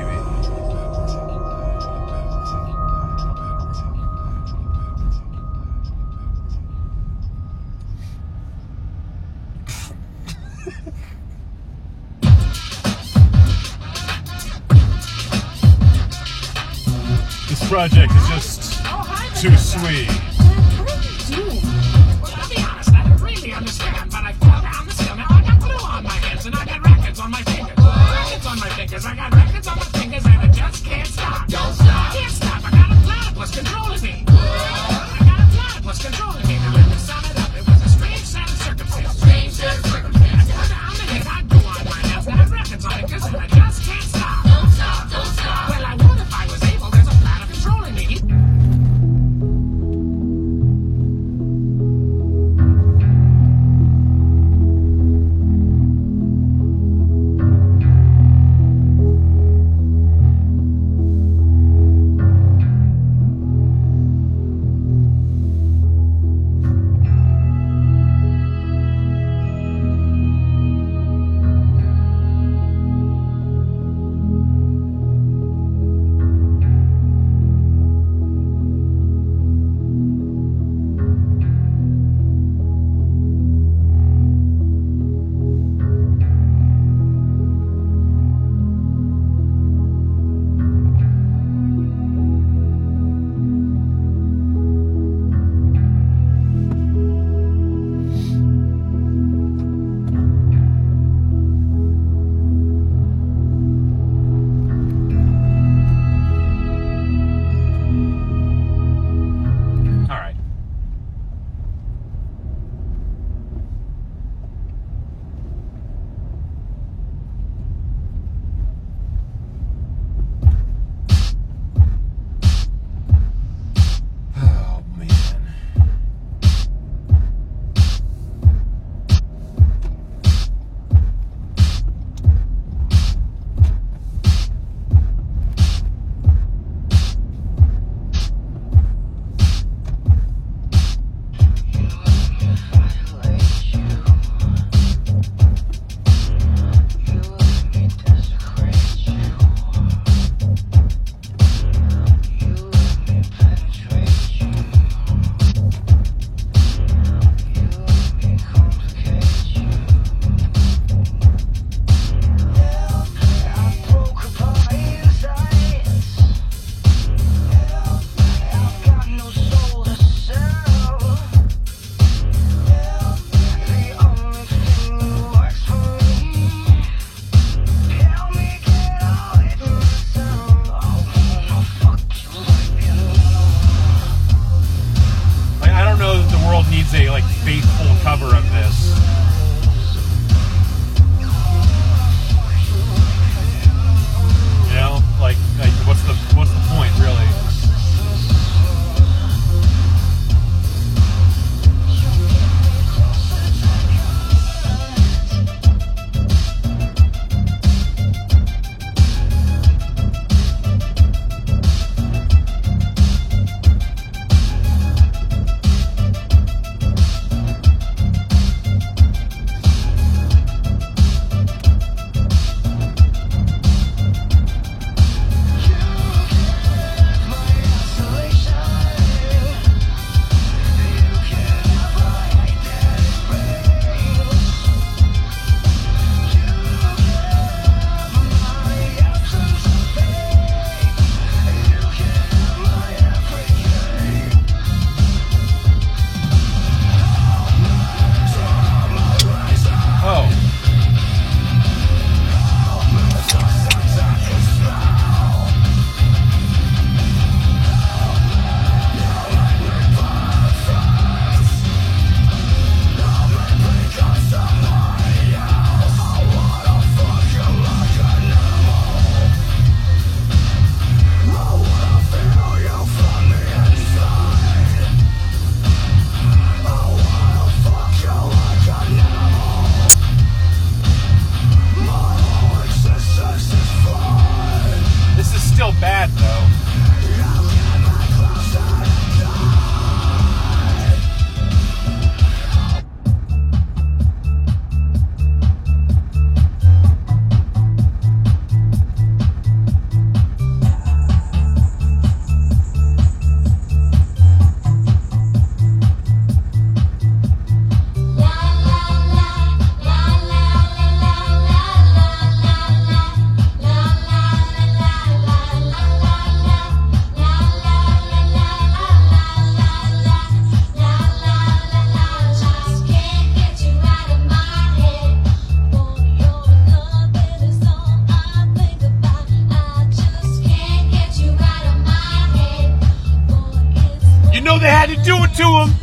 This project is just too sweet. What are you doing? Well, I'll be honest, I don't really understand, but I fell down the stairs. Now I got glue on my hands and I got records on my fingers. Records on my fingers, I got records on my fingers, and I just can't stop. Don't stop. Can't stop. I got a platypus controlling me. I got a platypus controlling me. Now let me sum it up. It was a strange set of circumstances. Strange set of circumstances. I fell down and I got glue on my hands, got records on it, cause I just can't stop. Don't stop. Don't stop. Well, I would if I was able. There's a platypus controlling me. know they had to do it to him.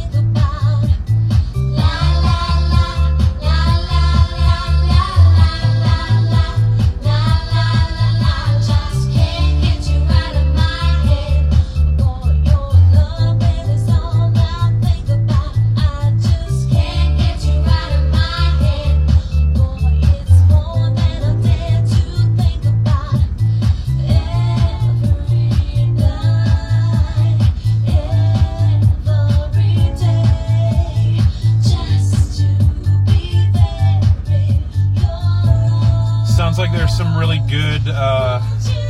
Sounds like there's some really good uh,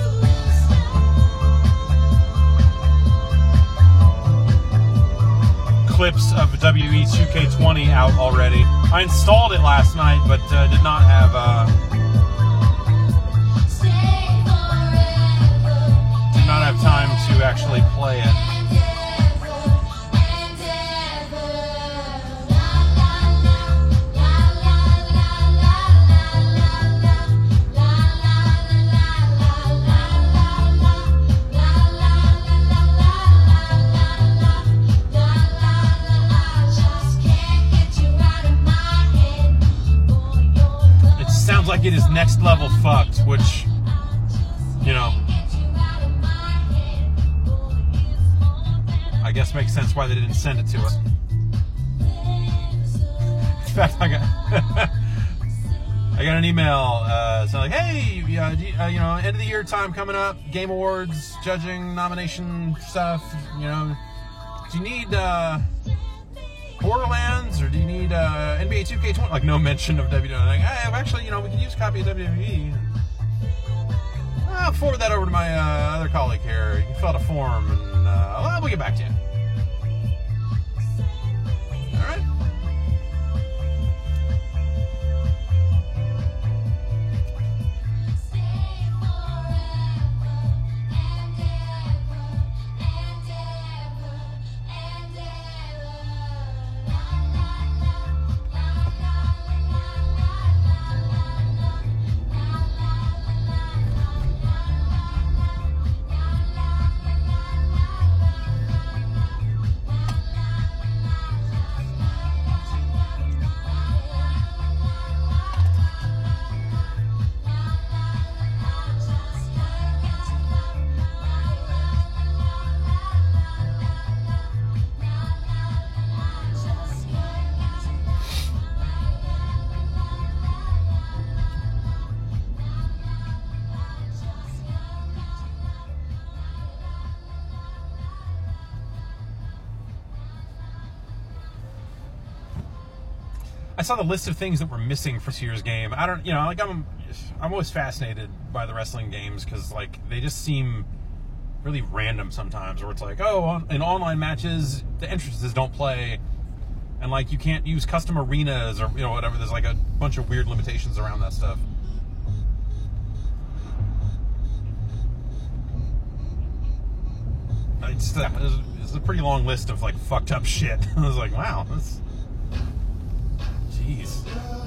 clips of W E two K twenty out already. I installed it last night, but uh, did not have uh, did not have time to actually play it. Like it is next level fucked, which, you know, I guess makes sense why they didn't send it to us. In fact, I got I got an email uh, saying like, hey, uh, do you, uh, you know, end of the year time coming up, Game Awards, judging, nomination stuff. You know, do you need uh, Borderlands, or do you need uh, N B A two K twenty? Like, no mention of W W E. Like, hey, actually, you know, we can use a copy of W W E. I'll forward that over to my uh, other colleague here. You can fill out a form, and uh, well, we'll get back to you. All right. I saw the list of things that were missing for this year's game. I don't, you know, like I'm, I'm always fascinated by the wrestling games because like they just seem really random sometimes. Where it's like, oh, in online matches, the entrances don't play, and like you can't use custom arenas or you know whatever. There's like a bunch of weird limitations around that stuff. It's, it's a pretty long list of like fucked up shit. I was like, wow, that's. Jeez.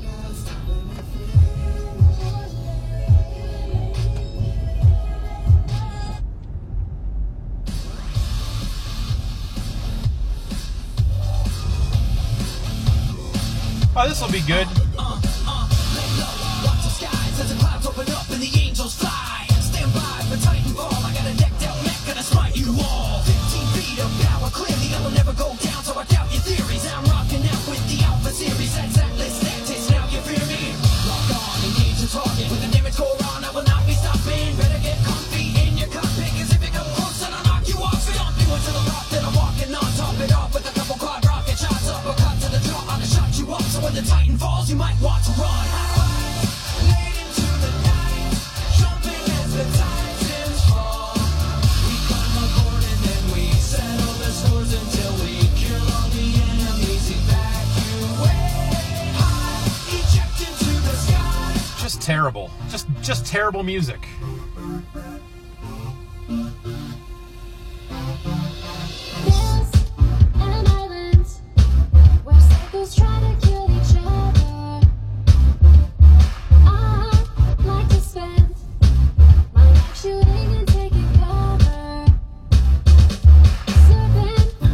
Oh, this will be good. Watch the skies as the clouds open up and the angels fly. Stand by for Titanfall. I got a decked out mech gonna smite you all. Fifteen feet of power, clearly I will never go down. So I doubt your theories. I'm rocking out with the Alpha series. That's Atlas Tactics. Now you fear me. Lock on, engage the target. With the damage score on, I will not be stopping. Better get comfy in your cockpit, 'cause if you come close, then I'll knock you off. Stomp you into the rock that I'm walking on. Top it off with a couple quad rocket shots. Uppercut to the jaw, on a shot you up. So when the Titan falls, you might want to run. Late into the night, jumping as the Titans fall. We climb aboard and then we settle the scores until we kill all the enemies. Evacuate high, eject into the sky. Just terrible. Just, just terrible music. An island where psychos try to kill each other. I like to spend my night shooting and taking cover. Serpent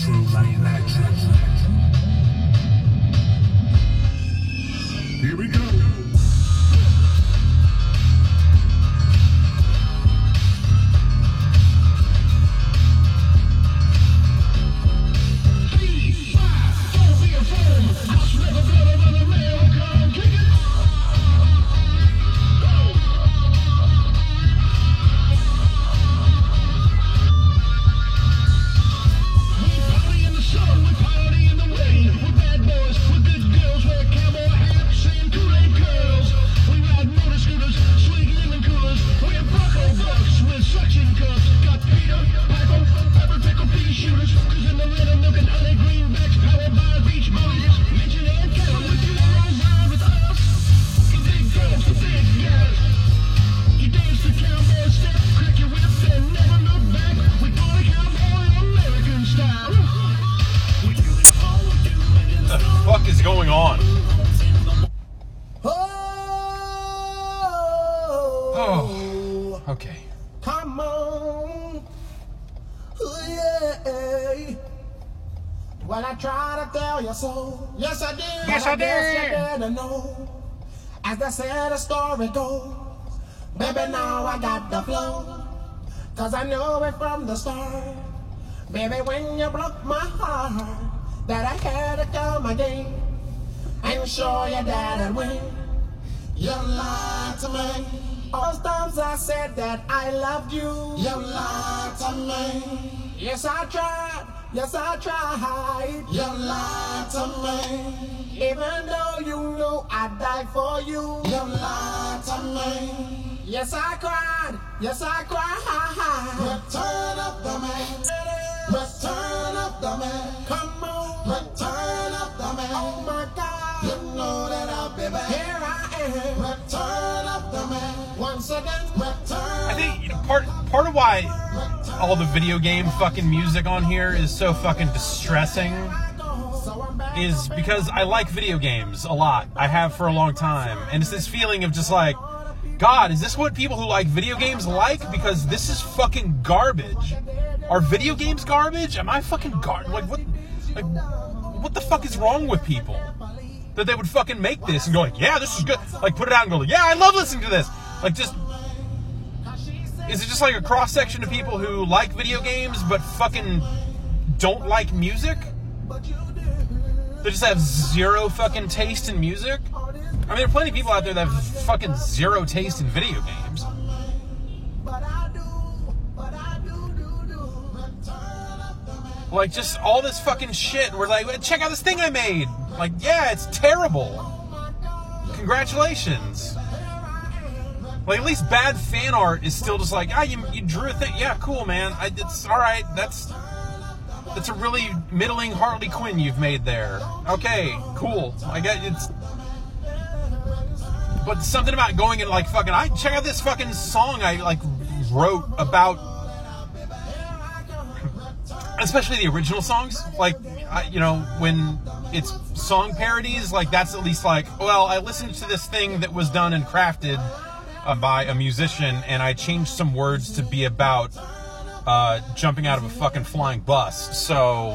seems like an accident. Here we go. Well, I try to tell you so. Yes, I did. Yes, I I guess did. you didn't know. As they said, the story goes. Baby, now I got the flow. Cause I knew it from the start. Baby, when you broke my heart, that I had to come again and show you that I'd win. You lied to me. All those times I said that I loved you. You lied to me. Yes, I tried. Yes, I tried. You lied to me. Even though you knew I'd die for you. You lied to me. Yes, I cried. Yes, I cried. Return of the man. Return of the man. Come on. Return of the man. Oh my God. You know that I'll be back. Here I am. Return of the man. Once again. Return. I think you know, part part of why all the video game fucking music on here is so fucking distressing is because I like video games a lot. I have for a long time. And it's this feeling of just like, God, is this what people who like video games like? Because this is fucking garbage. Are video games garbage? Am I fucking garbage? Like, what, like, what the fuck is wrong with people? That they would fucking make this and go like, yeah, this is good. Like, put it out and go like, yeah, I love listening to this. Like, just... Is it just like a cross-section of people who like video games but fucking don't like music? They just have zero fucking taste in music? I mean, there are plenty of people out there that have fucking zero taste in video games. Like, just all this fucking shit. We're like, check out this thing I made. Like, yeah, it's terrible. Congratulations. Like, at least bad fan art is still just like, ah, you, you drew a thing. Yeah, cool, man. I, it's all right. That's that's a really middling Harley Quinn you've made there. Okay, cool. I get it's. But something about going and like fucking, I check out this fucking song I like wrote about, especially the original songs. Like, I, you know, when it's song parodies, like that's at least like, well, I listened to this thing that was done and crafted Uh, by a musician, and I changed some words to be about uh, jumping out of a fucking flying bus. So,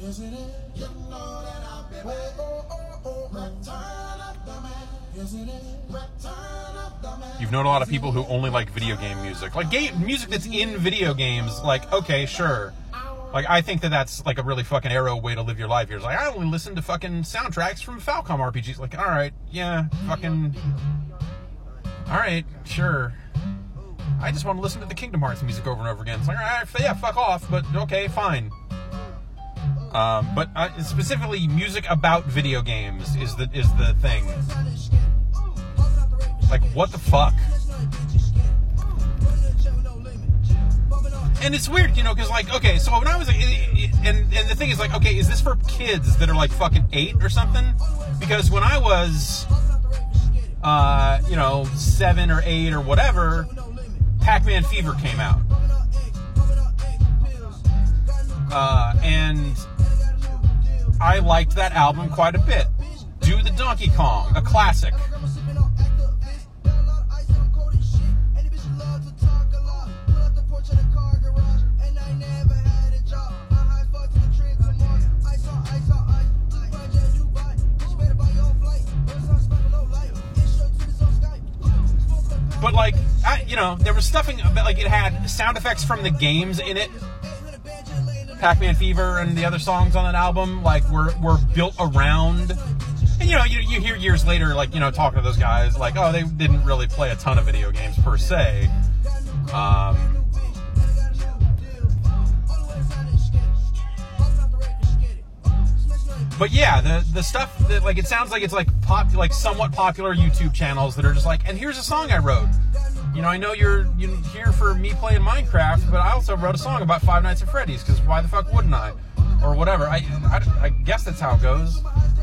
you've known a lot of people who only like video game music, like game music that's in video games. Like, okay, sure. Like, I think that that's like a really fucking arrow way to live your life. You're just like, I only listen to fucking soundtracks from Falcom R P Gs. Like, all right, yeah, fucking. All right, sure. I just want to listen to the Kingdom Hearts music over and over again. It's like, all right, yeah, fuck off, but okay, fine. Um, but uh, specifically, music about video games is the is the thing. Like, what the fuck? And it's weird, you know, because like, okay, so when I was, and and the thing is like, okay, is this for kids that are like fucking eight or something? Because when I was. Uh, you know, seven or eight or whatever, Pac-Man Fever came out. Uh, and I liked that album quite a bit. Do the Donkey Kong, a classic. know, there was stuffing, like it had sound effects from the games in it. Pac-Man Fever and the other songs on that album, like, were, were built around. And, you know, you, you hear years later, like, you know, talking to those guys, like, oh, they didn't really play a ton of video games per se. Um... But yeah, the the stuff that, like, it sounds like it's like pop, like somewhat popular YouTube channels that are just like, and here's a song I wrote. You know, I know you're you're here for me playing Minecraft, but I also wrote a song about Five Nights at Freddy's, because why the fuck wouldn't I? Or whatever. I, I I guess that's how it goes.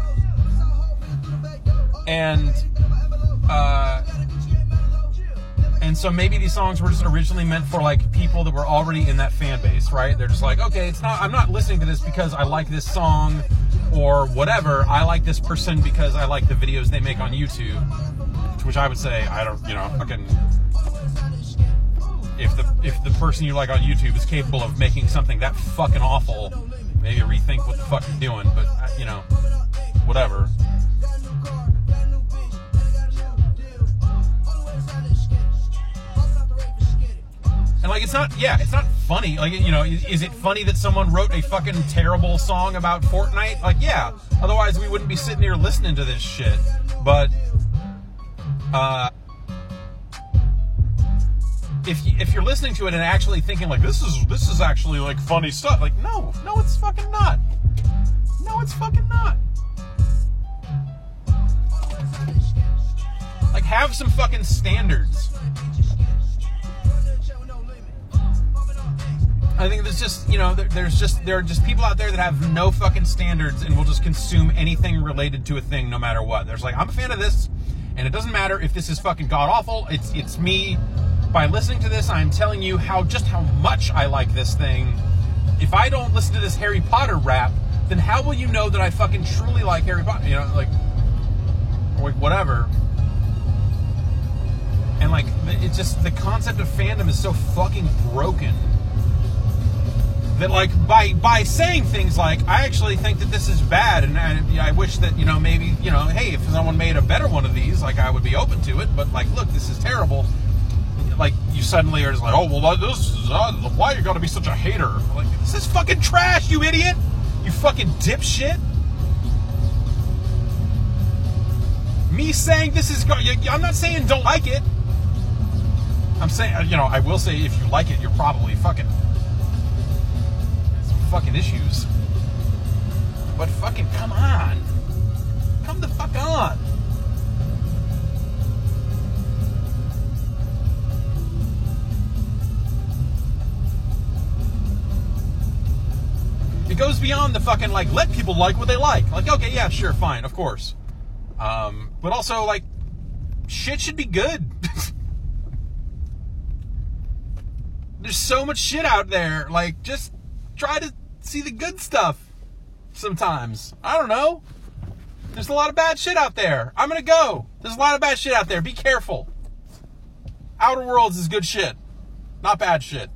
And uh, and so maybe these songs were just originally meant for like people that were already in that fan base, right? They're just like, okay, it's not. I'm not listening to this because I like this song. Or whatever, I like this person because I like the videos they make on YouTube. To which I would say, I don't, you know, fucking. If the if the person you like on YouTube is capable of making something that fucking awful, maybe rethink what the fuck you're doing. But you know, whatever. And like, it's not, yeah, it's not funny. Like, you know, is, is it funny that someone wrote a fucking terrible song about Fortnite? Like, yeah. Otherwise, we wouldn't be sitting here listening to this shit. But, uh, if you, if you're listening to it and actually thinking like, this is this is actually like funny stuff, like, no, no, it's fucking not. No, it's fucking not. Like, have some fucking standards. I think there's just, you know, there, there's just, there are just people out there that have no fucking standards and will just consume anything related to a thing no matter what. There's like, I'm a fan of this, and it doesn't matter if this is fucking god-awful, it's it's me. By listening to this, I'm telling you how, just how much I like this thing. If I don't listen to this Harry Potter rap, then how will you know that I fucking truly like Harry Potter? You know, like, or whatever. And like, it's just, the concept of fandom is so fucking broken. That, like, by by saying things like, I actually think that this is bad, and I, I wish that, you know, maybe, you know, hey, if someone made a better one of these, like, I would be open to it, but, like, look, this is terrible. Like, you suddenly are just like, oh, well, this is, uh, why you gotta be such a hater? Like, this is fucking trash, you idiot! You fucking dipshit! Me saying this is, I'm not saying don't like it. I'm saying, you know, I will say if you like it, you're probably fucking... fucking issues. But fucking come on. Come the fuck on. It goes beyond the fucking, like, let people like what they like. Like, okay, yeah, sure, fine, of course. Um, but also, like, shit should be good. There's so much shit out there. Like, just try to see the good stuff sometimes. I don't know. There's a lot of bad shit out there. I'm gonna go. There's a lot of bad shit out there. Be careful. Outer Worlds is good shit. Not bad shit.